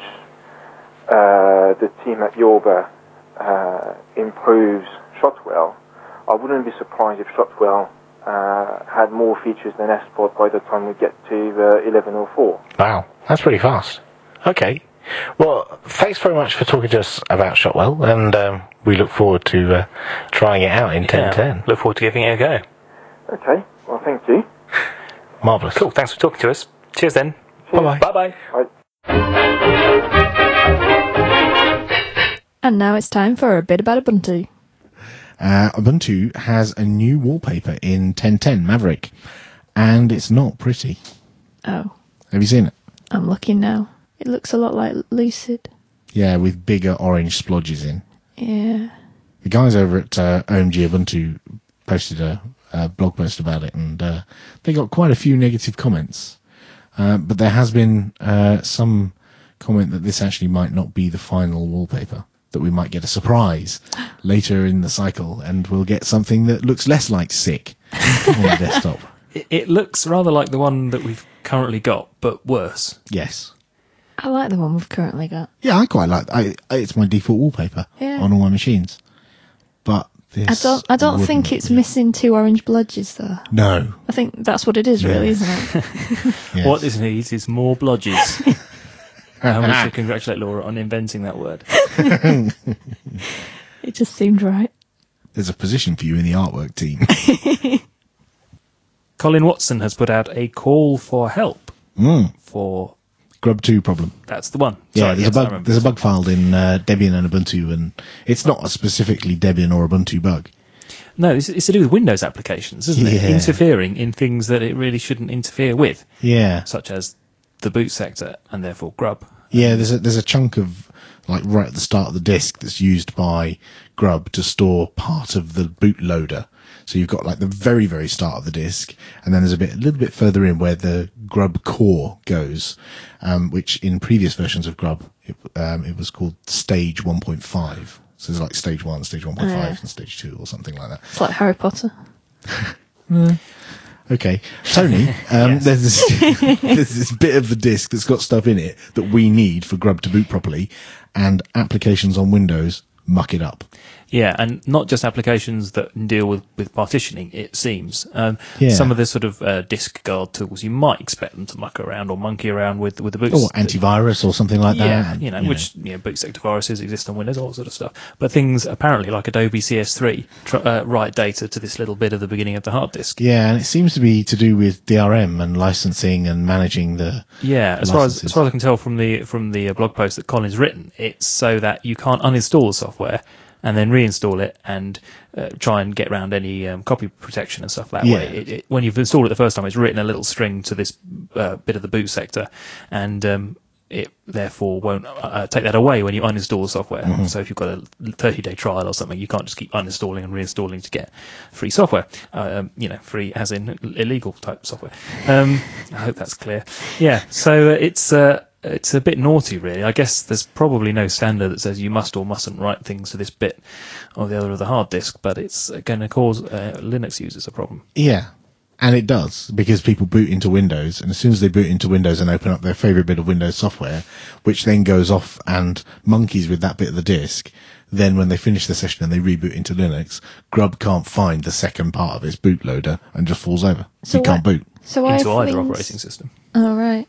Speaker 5: uh, the team at Yorba uh, improves Shotwell, I wouldn't be surprised if Shotwell uh, had more features than F-Spot by the time we get to uh, eleven oh four.
Speaker 6: Wow, that's pretty fast. Okay. Well, thanks very much for talking to us about Shotwell, and um, we look forward to uh, trying it out in ten ten.
Speaker 3: Look forward to giving it a go.
Speaker 5: Okay, well, thank you.
Speaker 6: Marvellous.
Speaker 3: Cool. Thanks for talking to us. Cheers then.
Speaker 6: Bye-bye.
Speaker 3: Bye-bye.
Speaker 5: Bye.
Speaker 2: And now it's time for a bit about Ubuntu.
Speaker 1: Uh, Ubuntu has a new wallpaper in ten ten Maverick, and it's not pretty.
Speaker 2: Oh,
Speaker 1: Have you seen it?
Speaker 2: I'm looking now. It looks a lot like Lucid.
Speaker 1: Yeah, with bigger orange splodges in.
Speaker 2: Yeah.
Speaker 1: The guys over at uh, O M G Ubuntu posted a, a blog post about it, and uh, they got quite a few negative comments. Uh, but there has been uh, some comment that this actually might not be the final wallpaper, that we might get a surprise later in the cycle, and we'll get something that looks less like sick on the desktop.
Speaker 3: It, it looks rather like the one that we've currently got, but worse.
Speaker 1: Yes.
Speaker 2: I like the one we've currently got.
Speaker 1: Yeah, I quite like I, I It's my default wallpaper
Speaker 2: Yeah.
Speaker 1: on all my machines. But this
Speaker 2: I don't I don't think
Speaker 1: wouldn't
Speaker 2: it's
Speaker 1: be.
Speaker 2: missing two orange bludges though.
Speaker 1: No.
Speaker 2: I think that's what it is really,
Speaker 1: Yeah.
Speaker 2: isn't it?
Speaker 1: Yes.
Speaker 3: What this needs is more blodges. And we should congratulate Laura on inventing that word.
Speaker 2: It just seemed right.
Speaker 1: There's a position for you in the artwork team.
Speaker 3: Colin Watson has put out a call for help
Speaker 1: Mm.
Speaker 3: for...
Speaker 1: Grub two problem.
Speaker 3: That's the one.
Speaker 1: Yeah,
Speaker 3: Sorry,
Speaker 1: there's
Speaker 3: yes,
Speaker 1: a
Speaker 3: I
Speaker 1: bug.
Speaker 3: remember
Speaker 1: There's a
Speaker 3: this.
Speaker 1: bug filed in uh, Debian and Ubuntu, and it's not a specifically Debian or Ubuntu bug.
Speaker 3: No, it's, it's to do with Windows applications, isn't it?
Speaker 1: Yeah.
Speaker 3: Interfering in things that it really shouldn't interfere with,
Speaker 1: Yeah,
Speaker 3: such as the boot sector and therefore Grub.
Speaker 1: yeah. There's a there's a chunk of like right at the start of the disk that's used by Grub to store part of the bootloader. So you've got like the very very start of the disk, and then there's a bit a little bit further in where the Grub core goes, um, which in previous versions of Grub it, um, it was called Stage one point five. So there's like Stage one, Stage one point five,
Speaker 2: Yeah.
Speaker 1: and Stage two, or something like that.
Speaker 2: It's like Harry Potter.
Speaker 1: Okay, Tony, um,
Speaker 3: Yes.
Speaker 1: there's, this, there's this bit of the disk that's got stuff in it that we need for Grub to boot properly, and applications on Windows muck it up.
Speaker 3: Yeah, and not just applications that deal with, with partitioning, it seems. Um,
Speaker 1: Yeah.
Speaker 3: Some of the sort of uh, disk guard tools, you might expect them to muck around or monkey around with, with the boot.
Speaker 1: Or antivirus or something like
Speaker 3: Yeah,
Speaker 1: that.
Speaker 3: you know, which, you know, boot sector viruses exist on Windows, all that sort of stuff. But things, apparently, like Adobe C S three, tr- uh, write data to this little bit at the beginning of the hard disk.
Speaker 1: Yeah, and it seems to be to do with D R M and licensing and managing the...
Speaker 3: Yeah, as far as,
Speaker 1: licenses.
Speaker 3: as far as I can tell from the from the uh, blog post that Colin's written, it's so that you can't uninstall the software and then reinstall it and uh, try and get around any um, copy protection and stuff that
Speaker 1: Yeah.
Speaker 3: way. It, it, when you've installed it the first time, it's written a little string to this uh, bit of the boot sector, and um, it therefore won't uh, take that away when you uninstall the software.
Speaker 1: Mm-hmm.
Speaker 3: So if you've got a thirty-day trial or something, you can't just keep uninstalling and reinstalling to get free software. Uh, um, you know, free as in illegal type software. Um, I hope that's clear. Yeah, so uh, it's... Uh, It's a bit naughty, really. I guess there's probably no standard that says you must or mustn't write things to this bit or the other of the hard disk, but it's going to cause uh, Linux users a problem.
Speaker 1: Yeah, and it does, because people boot into Windows, and as soon as they boot into Windows and open up their favourite bit of Windows software, which then goes off and monkeys with that bit of the disk, then when they finish the session and they reboot into Linux, Grub can't find the second part of its bootloader and just falls over.
Speaker 2: So
Speaker 1: you can't
Speaker 2: why-
Speaker 1: boot.
Speaker 2: So why
Speaker 3: into
Speaker 2: have
Speaker 3: either
Speaker 2: things-
Speaker 3: operating system.
Speaker 2: Oh, right.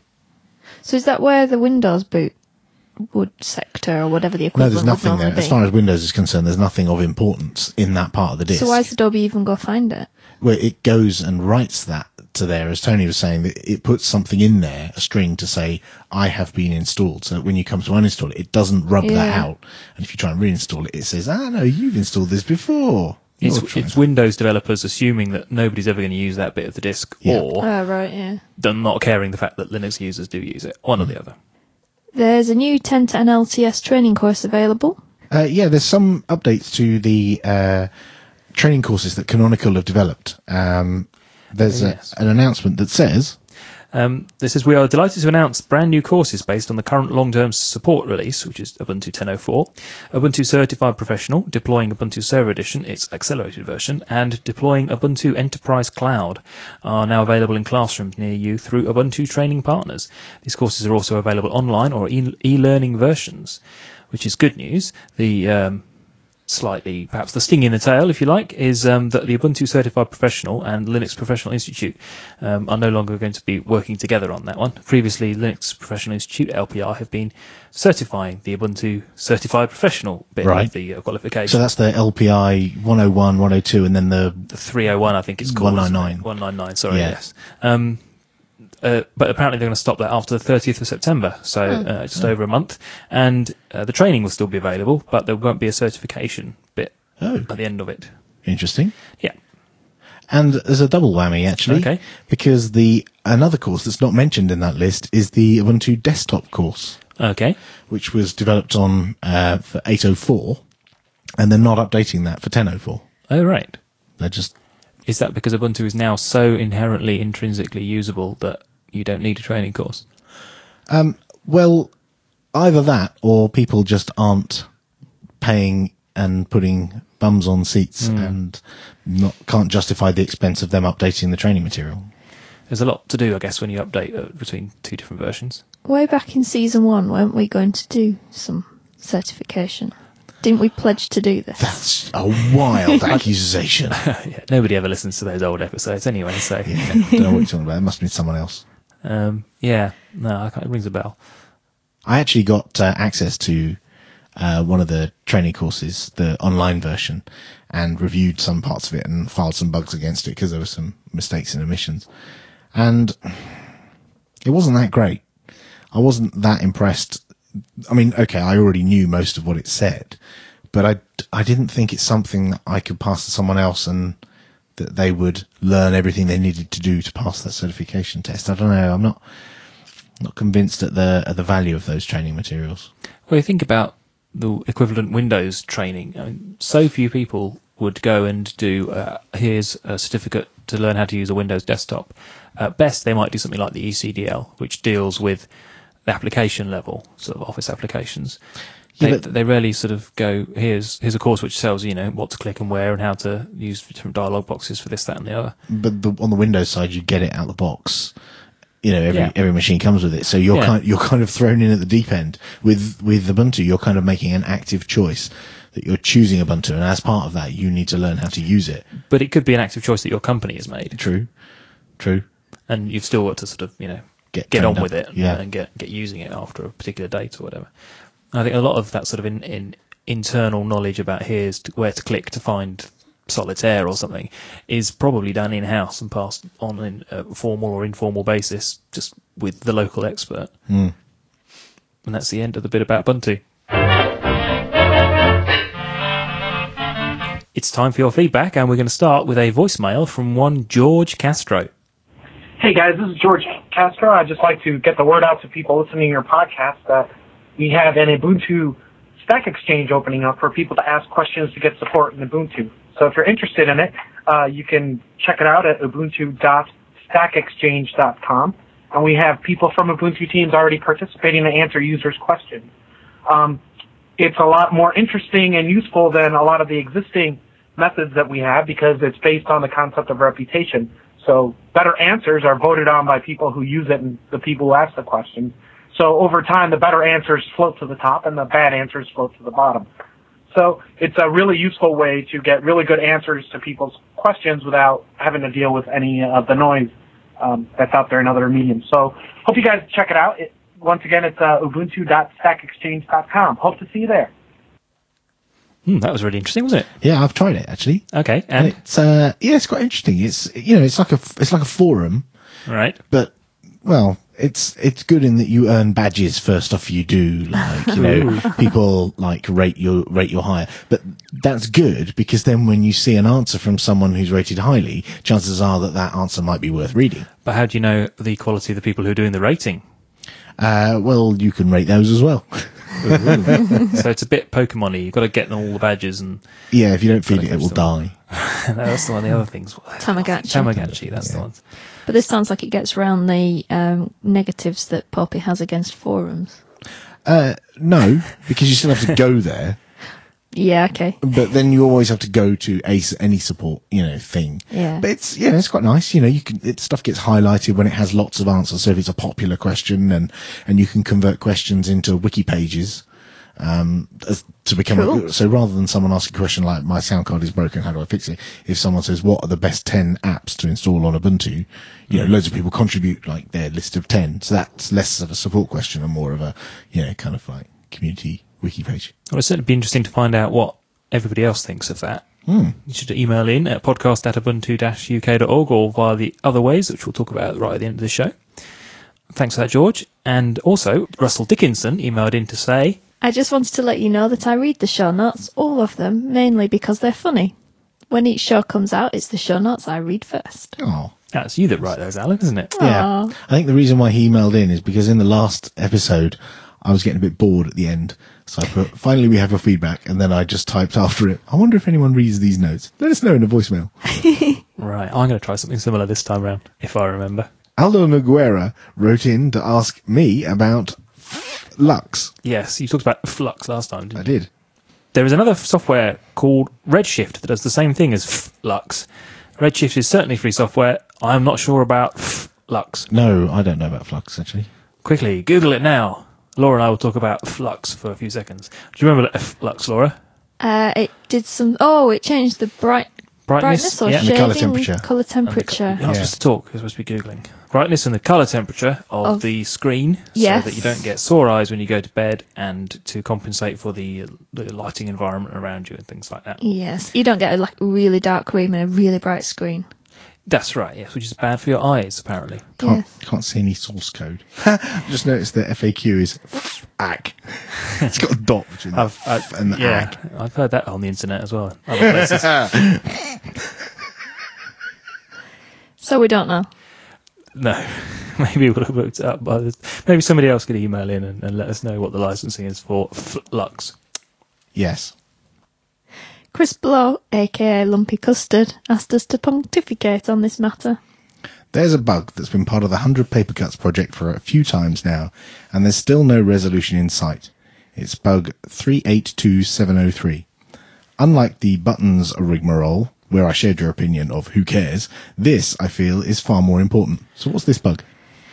Speaker 2: So is that where the Windows boot would sector or whatever the
Speaker 1: No,
Speaker 2: equivalent
Speaker 1: there's
Speaker 2: would
Speaker 1: nothing there.
Speaker 2: normally
Speaker 1: As
Speaker 2: be?
Speaker 1: far as Windows is concerned, there's nothing of importance in that part of the disk.
Speaker 2: So why does Adobe even go find it?
Speaker 1: Where it goes and writes that to there, as Tony was saying, that it puts something in there, a string to say, I have been installed. So that when you come to uninstall it, it doesn't rub that
Speaker 2: Yeah.
Speaker 1: out. And if you try and reinstall it, it says, ah, no, you've installed this before.
Speaker 3: It's,
Speaker 1: You're trying
Speaker 3: it's
Speaker 1: to-
Speaker 3: Windows developers assuming that nobody's ever going to use that bit of the disk,
Speaker 1: Yeah.
Speaker 3: or
Speaker 2: Oh, right, yeah.
Speaker 3: them not caring the fact that Linux users do use it. One or the other.
Speaker 2: There's a new ten ten L T S training course available.
Speaker 1: Uh, yeah, there's some updates to the uh, training courses that Canonical have developed. Um, there's a,
Speaker 3: Yes.
Speaker 1: an announcement that says,
Speaker 3: Um, this is, we are delighted to announce brand new courses based on the current long-term support release, which is Ubuntu ten oh four, Ubuntu Certified Professional, deploying Ubuntu Server Edition, its accelerated version, and deploying Ubuntu Enterprise Cloud are now available in classrooms near you through Ubuntu training partners. These courses are also available online or e- e-learning versions, which is good news. The um, slightly, perhaps the sting in the tail, if you like, is um, that the Ubuntu Certified Professional and Linux Professional Institute um, are no longer going to be working together on that one. Previously, Linux Professional Institute, L P R, have been certifying the Ubuntu Certified Professional bit
Speaker 1: Right.
Speaker 3: of the uh, qualification.
Speaker 1: so that's the L P I one oh one, one oh two, and then the
Speaker 3: the three oh one, I think it's called.
Speaker 1: one ninety-nine.
Speaker 3: one ninety-nine, sorry,
Speaker 1: Yeah.
Speaker 3: yes. Um, uh, but apparently they're going to stop that after the thirtieth of September, so uh, just over a month. And uh, the training will still be available, but there won't be a certification bit
Speaker 1: Oh,
Speaker 3: at the end of it.
Speaker 1: interesting.
Speaker 3: Yeah.
Speaker 1: And there's a double whammy, actually.
Speaker 3: Okay.
Speaker 1: Because the another course that's not mentioned in that list is the Ubuntu desktop course,
Speaker 3: Okay.
Speaker 1: which was developed on uh, for eight oh four, and they're not updating that for ten oh four.
Speaker 3: Oh, right.
Speaker 1: They're just...
Speaker 3: Is that because Ubuntu is now so inherently, intrinsically usable that you don't need a training course?
Speaker 1: Well, either that, or people just aren't paying and putting bums on seats and not can't justify the expense of them updating the training material.
Speaker 3: There's a lot to do, I guess, when you update uh, between two different versions.
Speaker 2: Way back in season one, weren't we going to do some certification? Didn't we pledge to do this?
Speaker 1: That's a wild accusation.
Speaker 3: Yeah, nobody ever listens to those old episodes anyway, so...
Speaker 1: Yeah, don't know what you're talking about. It must be someone else.
Speaker 3: Um, yeah, no, I can't, it rings a bell.
Speaker 1: I actually got uh, access to uh, one of the training courses, the online version, and reviewed some parts of it and filed some bugs against it because there were some mistakes in omissions. And it wasn't that great. I wasn't that impressed. I mean, okay, I already knew most of what it said, but I, I didn't think it's something that I could pass to someone else and that they would learn everything they needed to do to pass that certification test. I don't know. I'm not not convinced at the at the value of those training materials.
Speaker 3: Well, you think about the equivalent Windows training. I mean, so few people would go and do, uh, here's a certificate to learn how to use a Windows desktop. At best, they might do something like the E C D L, which deals with the application level, sort of Office applications.
Speaker 1: Yeah,
Speaker 3: They,
Speaker 1: but-
Speaker 3: they rarely sort of go, here's here's a course which tells you, you know, what to click and where and how to use different dialog boxes for this, that and the other.
Speaker 1: But the, on the Windows side, you get it out of the box You know, every
Speaker 3: Yeah.
Speaker 1: every machine comes with it, so you're
Speaker 3: Yeah.
Speaker 1: kind you're kind of thrown in at the deep end with with Ubuntu. You're kind of making an active choice that you're choosing Ubuntu, and as part of that, you need to learn how to use it.
Speaker 3: But it could be an active choice that your company has made,
Speaker 1: True, true.
Speaker 3: and you've still got to sort of, you know,
Speaker 1: Get
Speaker 3: get
Speaker 1: trained
Speaker 3: on
Speaker 1: up.
Speaker 3: with it
Speaker 1: Yeah.
Speaker 3: and get get using it after a particular date or whatever. I think a lot of that sort of in, in internal knowledge about here's to, where to click to find Solitaire or something is probably done in-house and passed on in a formal or informal basis just with the local expert.
Speaker 1: Mm.
Speaker 3: And that's the end of the bit about Ubuntu. It's time for your feedback, and we're going to start with a voicemail from one George Castro.
Speaker 7: Hey guys, this is George Castro. I'd just like to get the word out to people listening to your podcast that we have an Ubuntu Stack Exchange opening up for people to ask questions to get support in Ubuntu. So if you're interested in it, uh, you can check it out at ubuntu dot stack exchange dot com. And we have people from Ubuntu teams already participating to answer users' questions. Um, it's a lot more interesting and useful than a lot of the existing methods that we have because it's based on the concept of reputation. So better answers are voted on by people who use it and the people who ask the questions. So over time, the better answers float to the top and the bad answers float to the bottom. So it's a really useful way to get really good answers to people's questions without having to deal with any of the noise um, that's out there in other mediums. So hope you guys check it out. It, once again, it's uh, ubuntu dot stack exchange dot com. Hope to see you there.
Speaker 3: Hmm, that was really interesting, wasn't it?
Speaker 1: Yeah, I've tried it actually.
Speaker 3: Okay,
Speaker 1: And
Speaker 3: and
Speaker 1: it's uh, yeah, it's quite interesting. It's you know, it's like a it's like a forum,
Speaker 3: right.
Speaker 1: but well, it's it's good in that you earn badges for stuff you do. Like you know, people like rate your rate your higher, but that's good because then when you see an answer from someone who's rated highly, chances are that that answer might be worth reading.
Speaker 3: But how do you know the quality of the people who are doing the rating?
Speaker 1: Uh, well, you can rate those as well.
Speaker 3: So it's a bit Pokemon-y. You've got to get all the badges, and
Speaker 1: Yeah, if you don't feed it, it will
Speaker 3: Gotta
Speaker 1: die.
Speaker 3: that's the one of the other things.
Speaker 2: Tamagotchi.
Speaker 3: Tamagotchi, that's the one.
Speaker 2: But this sounds like it gets around the um, negatives that Poppy has against forums.
Speaker 1: Uh, no, because you still have to go there.
Speaker 2: Yeah, okay.
Speaker 1: But then you always have to go to a, any support, you know, thing.
Speaker 2: Yeah.
Speaker 1: But it's, yeah, it's quite nice. You know, you can, it, stuff gets highlighted when it has lots of answers. So if it's a popular question and, and you can convert questions into wiki pages, um, as, to become,
Speaker 2: Cool.
Speaker 1: a, so rather than someone asking a question like, my sound card is broken, how do I fix it? If someone says, what are the best ten apps to install on Ubuntu? You know, loads of people contribute like their list of ten. So that's less of a support question and more of a, you know, kind of like community wiki page.
Speaker 3: Well, it'd certainly be interesting to find out what everybody else thinks of that.
Speaker 1: Hmm.
Speaker 3: You should email in at podcast at ubuntu dash u k dot org or via the other ways, which we'll talk about right at the end of the show. Thanks for that, George. And also, Russell Dickinson emailed in to say,
Speaker 2: I just wanted to let you know that I read the show notes, all of them, mainly because they're funny. When each show comes out, it's the show notes I read first.
Speaker 1: Oh.
Speaker 3: that's you that write those, Alan, isn't it?
Speaker 1: Yeah.
Speaker 2: Aw.
Speaker 1: I think the reason why he emailed in is because in the last episode, I was getting a bit bored at the end. So I put, finally we have your feedback. And then I just typed after it, I wonder if anyone reads these notes. Let us know in a voicemail.
Speaker 3: Right, I'm going to try something similar this time round, if I remember.
Speaker 1: Aldo Noguera wrote in to ask me about Lux.
Speaker 3: Yes, you talked about Flux last time, didn't
Speaker 1: I
Speaker 3: you?
Speaker 1: did.
Speaker 3: There is another software called Redshift that does the same thing as Flux. Redshift is certainly free software. I'm not sure about Flux.
Speaker 1: No, I don't know about Flux, actually.
Speaker 3: Quickly, Google it now. Laura and I will talk about Flux for a few seconds. Do you remember Flux, Laura?
Speaker 2: Uh, it did some... Oh, it changed the bright
Speaker 3: Brightness,
Speaker 2: brightness or
Speaker 3: yeah.
Speaker 1: And the
Speaker 2: shading,
Speaker 1: colour temperature.
Speaker 2: colour
Speaker 3: And the
Speaker 2: temperature.
Speaker 3: co- You're not
Speaker 1: Yeah.
Speaker 3: supposed to talk, you're supposed to be Googling. Brightness and the colour temperature of,
Speaker 2: Of-
Speaker 3: the screen
Speaker 2: Yes.
Speaker 3: so that you don't get sore eyes when you go to bed and to compensate for the, the lighting environment around you and things like that.
Speaker 2: Yes, you don't get a like really dark room and a really bright screen.
Speaker 3: That's right, yes, which is bad for your eyes, apparently.
Speaker 1: Can't,
Speaker 2: Yes.
Speaker 1: can't see any source code. Just noticed the F A Q is A C. It's got a dot between the
Speaker 3: I've, I,
Speaker 1: F and the
Speaker 3: yeah,
Speaker 1: A C.
Speaker 3: I've heard that on the internet as well. Other places.
Speaker 2: So we don't know.
Speaker 3: No, maybe we'll have looked it up. By the, maybe somebody else could email in and, and let us know what the licensing is for Flux.
Speaker 1: Yes.
Speaker 2: Chris Blow, aka Lumpy Custard, asked us to pontificate on this matter.
Speaker 1: There's a bug that's been part of the one hundred Paper Cuts project for a few times now, and there's still no resolution in sight. It's bug three eight two seven oh three. Unlike the buttons rigmarole, where I shared your opinion of who cares, this, I feel, is far more important. So what's this bug?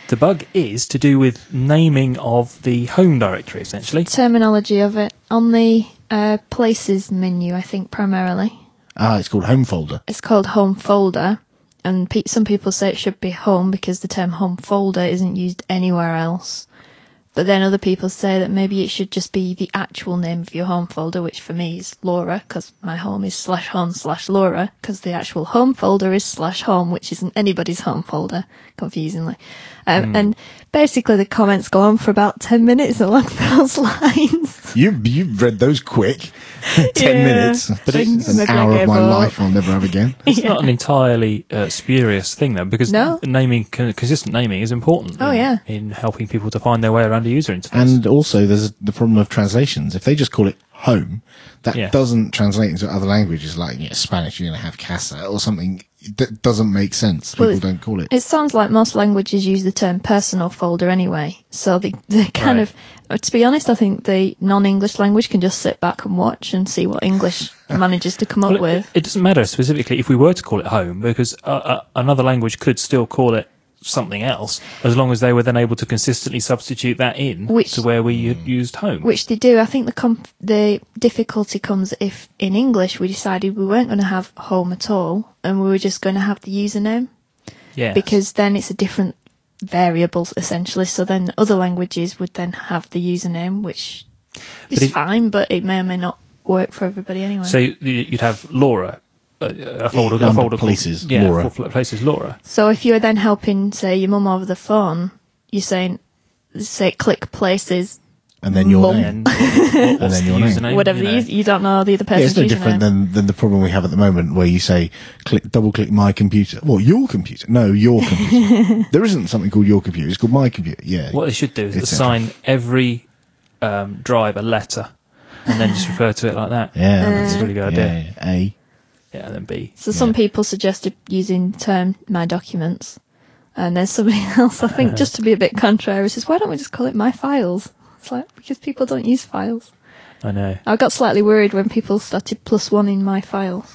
Speaker 3: the bug is to do with naming of the home directory, essentially.
Speaker 2: Terminology of it on the uh, Places menu, I think primarily.
Speaker 1: Ah, it's called Home Folder.
Speaker 2: It's called Home Folder, and pe- some people say it should be Home because the term Home Folder isn't used anywhere else. But then other people say that maybe it should just be the actual name of your home folder, which for me is Laura, because my home is slash home slash Laura, because the actual home folder is slash home, which isn't anybody's home folder, confusingly. Um, mm. And basically the comments go on for about ten minutes along those lines.
Speaker 1: You you read those quick. ten
Speaker 2: yeah.
Speaker 1: minutes. But it's an
Speaker 2: Maybe
Speaker 1: hour of my
Speaker 2: up.
Speaker 1: life I'll never have again.
Speaker 3: It's
Speaker 2: Yeah.
Speaker 3: not an entirely uh, spurious thing, though, because
Speaker 2: No.
Speaker 3: naming, con- consistent naming is important.
Speaker 2: Oh,
Speaker 3: in,
Speaker 2: yeah.
Speaker 3: in helping people to find their way around a user interface.
Speaker 1: And also, there's the problem of translations. If they just call it home, that
Speaker 3: Yeah.
Speaker 1: doesn't translate into other languages like you know, Spanish. You're going to have casa or something that doesn't make sense. People
Speaker 2: Well, it-
Speaker 1: don't call it.
Speaker 2: It sounds like most languages use the term personal folder anyway. So they, they kind
Speaker 3: Right.
Speaker 2: of, uh, to be honest, I think the non-English language can just sit back and watch and see what English manages to come up
Speaker 3: Well,
Speaker 2: with.
Speaker 3: it, it doesn't matter specifically if we were to call it home, because uh, uh, another language could still call it something else, as long as they were then able to consistently substitute that in
Speaker 2: Which-
Speaker 3: to where we had used home.
Speaker 2: Which they do. I think the comp- the difficulty comes if in English we decided we weren't going to have home at all and we were just going to have the username,
Speaker 3: yeah,
Speaker 2: because then it's a different variable essentially. So then other languages would then have the username, which is
Speaker 3: it-
Speaker 2: fine, but it may or may not work for everybody anyway.
Speaker 3: so you- you'd have Laura, uh, a folder, a
Speaker 1: Under
Speaker 3: folder called-
Speaker 1: Places,
Speaker 3: yeah,
Speaker 1: Laura.
Speaker 3: for Places Laura.
Speaker 2: So if you're then helping, say, your mum over the phone, you're saying, say, click Places,
Speaker 1: And then your
Speaker 2: Mum.
Speaker 1: name.
Speaker 3: And, what, what's
Speaker 1: then
Speaker 3: the
Speaker 1: your name.
Speaker 3: username?
Speaker 2: whatever
Speaker 3: you
Speaker 2: the
Speaker 3: know?
Speaker 2: us- you don't know the other
Speaker 1: Yeah,
Speaker 2: person's
Speaker 1: it's no
Speaker 2: username.
Speaker 1: different than, than the problem we have at the moment where you say, click, double click my computer. Well, your computer. No, your computer. There isn't something called your computer. It's called my computer. Yeah.
Speaker 3: What they should do is
Speaker 1: It's
Speaker 3: assign every um, drive a letter, and then just refer to it like that.
Speaker 1: Yeah.
Speaker 2: Uh,
Speaker 3: That's a really good idea.
Speaker 1: yeah, yeah. A.
Speaker 3: Yeah, and then B.
Speaker 2: So some
Speaker 1: Yeah.
Speaker 2: people suggested using the term My Documents, and then somebody else, I think, just to be a bit contrary, says, why don't we just call it My Files? It's like, because people don't use files.
Speaker 3: I know.
Speaker 2: I got slightly worried when people started plus one in My Files,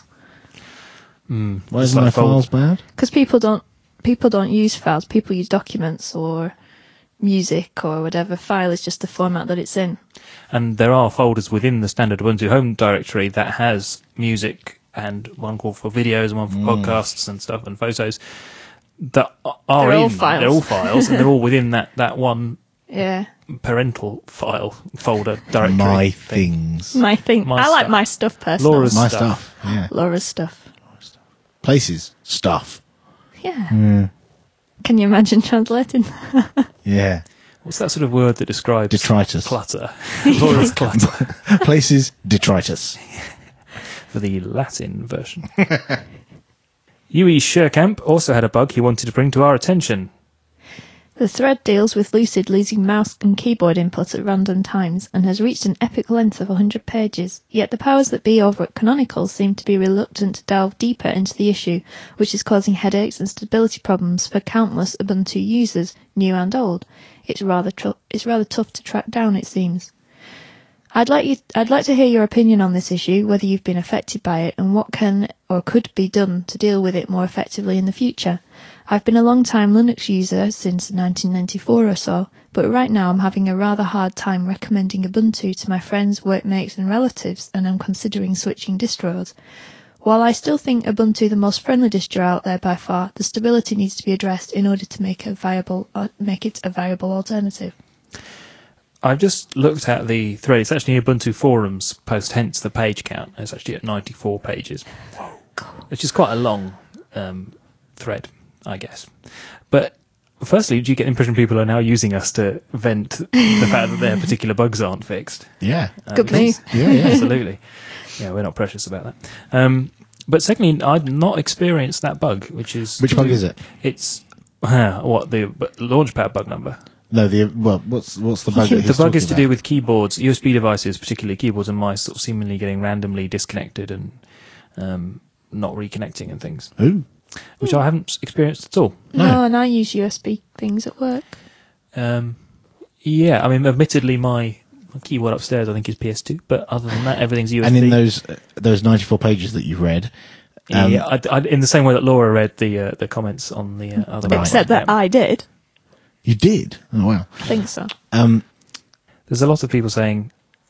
Speaker 3: Mm,
Speaker 1: Why
Speaker 3: it's
Speaker 1: is
Speaker 3: like
Speaker 1: my
Speaker 3: fold-
Speaker 1: files bad?
Speaker 2: because people don't people don't use files. People use documents or music or whatever. File is just the format that it's in.
Speaker 3: And there are folders within the standard Ubuntu home directory that has music and one called for videos and one for podcasts and stuff and photos that are
Speaker 2: They're
Speaker 3: in.
Speaker 2: all files.
Speaker 3: They're all files, and they're all within that, that one
Speaker 2: Yeah.
Speaker 3: parental file folder directory.
Speaker 1: My
Speaker 3: thing.
Speaker 1: things.
Speaker 2: My thing.
Speaker 3: My
Speaker 2: I like
Speaker 3: stuff.
Speaker 2: my stuff personally.
Speaker 3: Laura's
Speaker 1: My
Speaker 3: stuff.
Speaker 1: stuff. Yeah.
Speaker 2: Laura's stuff.
Speaker 1: Places. Stuff.
Speaker 2: Yeah. Can you imagine translating?
Speaker 1: Yeah.
Speaker 3: What's that sort of word that describes
Speaker 1: Detritus.
Speaker 3: clutter? Laura's clutter
Speaker 1: Places. Detritus.
Speaker 3: for the Latin version. Yui Scherkamp also had a bug he wanted to bring to our attention.
Speaker 2: The thread deals with Lucid losing mouse and keyboard input at random times and has reached an epic length of one hundred pages, yet the powers that be over at Canonical seem to be reluctant to delve deeper into the issue, which is causing headaches and stability problems for countless Ubuntu users, new and old. It's rather tr- it's rather tough to track down, it seems. I'd like you I'd like to hear your opinion on this issue, whether you've been affected by it and what can or could be done to deal with it more effectively in the future. I've been a long-time Linux user since nineteen ninety-four or so, but right now I'm having a rather hard time recommending Ubuntu to my friends, workmates and relatives, and I'm considering switching distros. While I still think Ubuntu the most friendly distro out there by far, the stability needs to be addressed in order to make a viable uh, make it a viable alternative.
Speaker 3: I've just looked at the thread. It's actually Ubuntu forums post, hence the page count. It's actually at ninety-four pages, which is quite a long um, thread, I guess. But firstly, do you get the impression people are now using us to vent the fact that their particular bugs aren't fixed?
Speaker 1: Yeah.
Speaker 3: Uh,
Speaker 2: Good
Speaker 3: because-
Speaker 2: move.
Speaker 1: Yeah, yeah.
Speaker 3: Absolutely. Yeah, we're not precious about that. Um, but secondly, I've not experienced that bug, which is...
Speaker 1: Which bug is it?
Speaker 3: It's, uh, what, the b- Launchpad bug number?
Speaker 1: No, the well, what's what's the bug? that
Speaker 3: The
Speaker 1: he's
Speaker 3: bug is
Speaker 1: talking
Speaker 3: to do
Speaker 1: about?
Speaker 3: with keyboards, U S B devices, particularly keyboards and mice, sort of seemingly getting randomly disconnected and um, not reconnecting and things,
Speaker 1: Ooh.
Speaker 3: which I haven't experienced at all.
Speaker 1: No.
Speaker 2: No, and I use U S B things at work.
Speaker 3: Um, yeah, I mean, admittedly, my, my keyboard upstairs I think is P S two, but other than that, everything's U S B.
Speaker 1: And in those uh, those ninety-four pages that you've read, um,
Speaker 3: yeah, I, I, in the same way that Laura read the uh, the comments on the uh, other.
Speaker 1: Right.
Speaker 2: Except that
Speaker 3: yeah.
Speaker 2: I did.
Speaker 1: You did? Oh, wow.
Speaker 2: I think so.
Speaker 1: Um,
Speaker 3: There's a lot of people saying,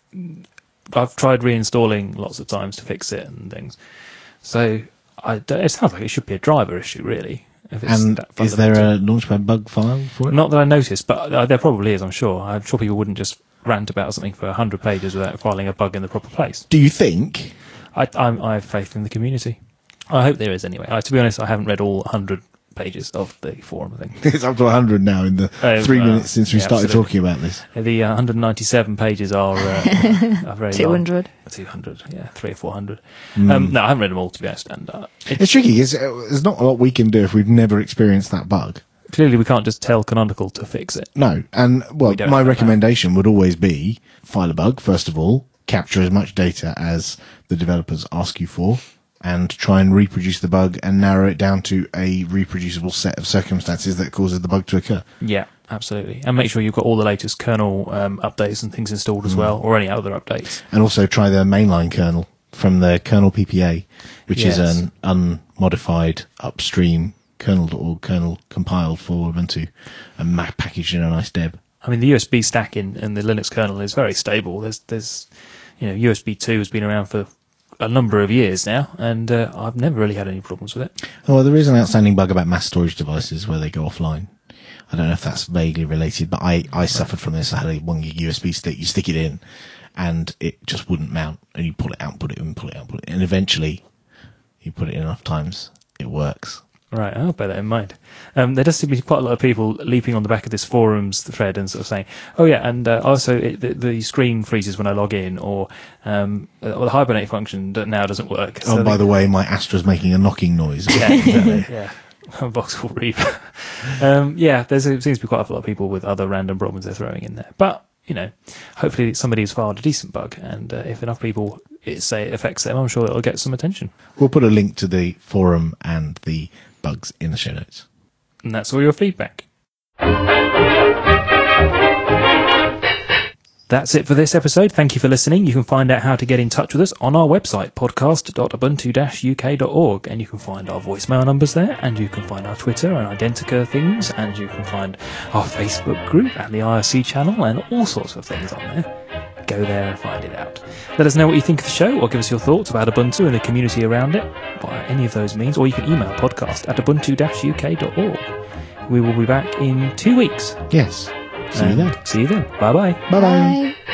Speaker 3: I've tried reinstalling lots of times to fix it and things. So I don't, it sounds like it should be a driver issue, really. If it's
Speaker 1: and
Speaker 3: that
Speaker 1: is there
Speaker 3: fundamental.
Speaker 1: a Launchpad bug file for it?
Speaker 3: Not that I noticed, but uh, there probably is, I'm sure. I'm sure people wouldn't just rant about something for one hundred pages without filing a bug in the proper place.
Speaker 1: Do you think?
Speaker 3: I, I'm, I have faith in the community. I hope there is anyway. I, to be honest, I haven't read all one hundred pages of the forum thing.
Speaker 1: It's up to one hundred now in the
Speaker 3: Oh,
Speaker 1: three
Speaker 3: uh,
Speaker 1: minutes since we
Speaker 3: yeah,
Speaker 1: started
Speaker 3: absolutely.
Speaker 1: talking about this.
Speaker 3: The uh, one hundred ninety-seven pages are, uh, are very
Speaker 2: two hundred.
Speaker 3: long. two hundred, yeah, three or four hundred.
Speaker 1: Mm.
Speaker 3: Um, no, I haven't read them all, to be honest. And uh, it,
Speaker 1: It's tricky because there's not a lot we can do if we've never experienced that bug.
Speaker 3: clearly, we can't just tell Canonical to fix it.
Speaker 1: No, and well,
Speaker 3: We don't
Speaker 1: my
Speaker 3: have that.
Speaker 1: recommendation would always be file a bug, first of all, capture as much data as the developers ask you for, and try and reproduce the bug and narrow it down to a reproducible set of circumstances that causes the bug to occur.
Speaker 3: Yeah, absolutely. And make sure you've got all the latest kernel um, updates and things installed as
Speaker 1: Mm.
Speaker 3: well, or any other updates.
Speaker 1: And also try the mainline kernel from the kernel P P A, which
Speaker 3: Yes.
Speaker 1: is an unmodified upstream kernel.org kernel compiled for Ubuntu and ma- packaged in a nice deb.
Speaker 3: I mean, the U S B stack in, in the Linux kernel is very stable. There's, there's, you know, U S B two has been around for a number of years now, and uh, I've never really had any problems with it.
Speaker 1: Oh, well, there is an outstanding bug about mass storage devices where they go offline. I don't know if that's vaguely related, but I, I suffered from this. I had a one gig U S B stick. You stick it in, and it just wouldn't mount. And you pull it out, put it in, pull it out, put it in. And eventually, you put it in enough times, it works.
Speaker 3: Right, I'll bear that in mind. Um, there does seem to be quite a lot of people leaping on the back of this forums thread and sort of saying, oh yeah, and uh, also it, the, the screen freezes when I log in, or um, uh, the Hibernate function that now doesn't work.
Speaker 1: Oh,
Speaker 3: So
Speaker 1: by
Speaker 3: they-
Speaker 1: the way, my Astra's making a knocking noise.
Speaker 3: Yeah, exactly. Yeah. Voxel Reap. um, yeah, there seems to be quite a lot of people with other random problems they're throwing in there. But, you know, hopefully somebody has filed a decent bug, and uh, if enough people it, say it affects them, I'm sure it'll get some attention.
Speaker 1: We'll put a link to the forum and the bugs in the show notes.
Speaker 3: And that's all your feedback. That's it for this episode. Thank you for listening. You can find out how to get in touch with us on our website, podcast dot ubuntu dash u k dot org, and you can find our voicemail numbers there, and you can find our Twitter and Identica things, and you can find our Facebook group and the I R C channel and all sorts of things on there. Go there and find it out. Let us know what you think of the show, or give us your thoughts about Ubuntu and the community around it via any of those means, or you can email podcast at ubuntu dash u k dot org. We will be back in two weeks.
Speaker 1: Yes. See you
Speaker 3: And
Speaker 1: then.
Speaker 3: See you then. Bye bye.
Speaker 1: Bye-bye.
Speaker 2: Bye.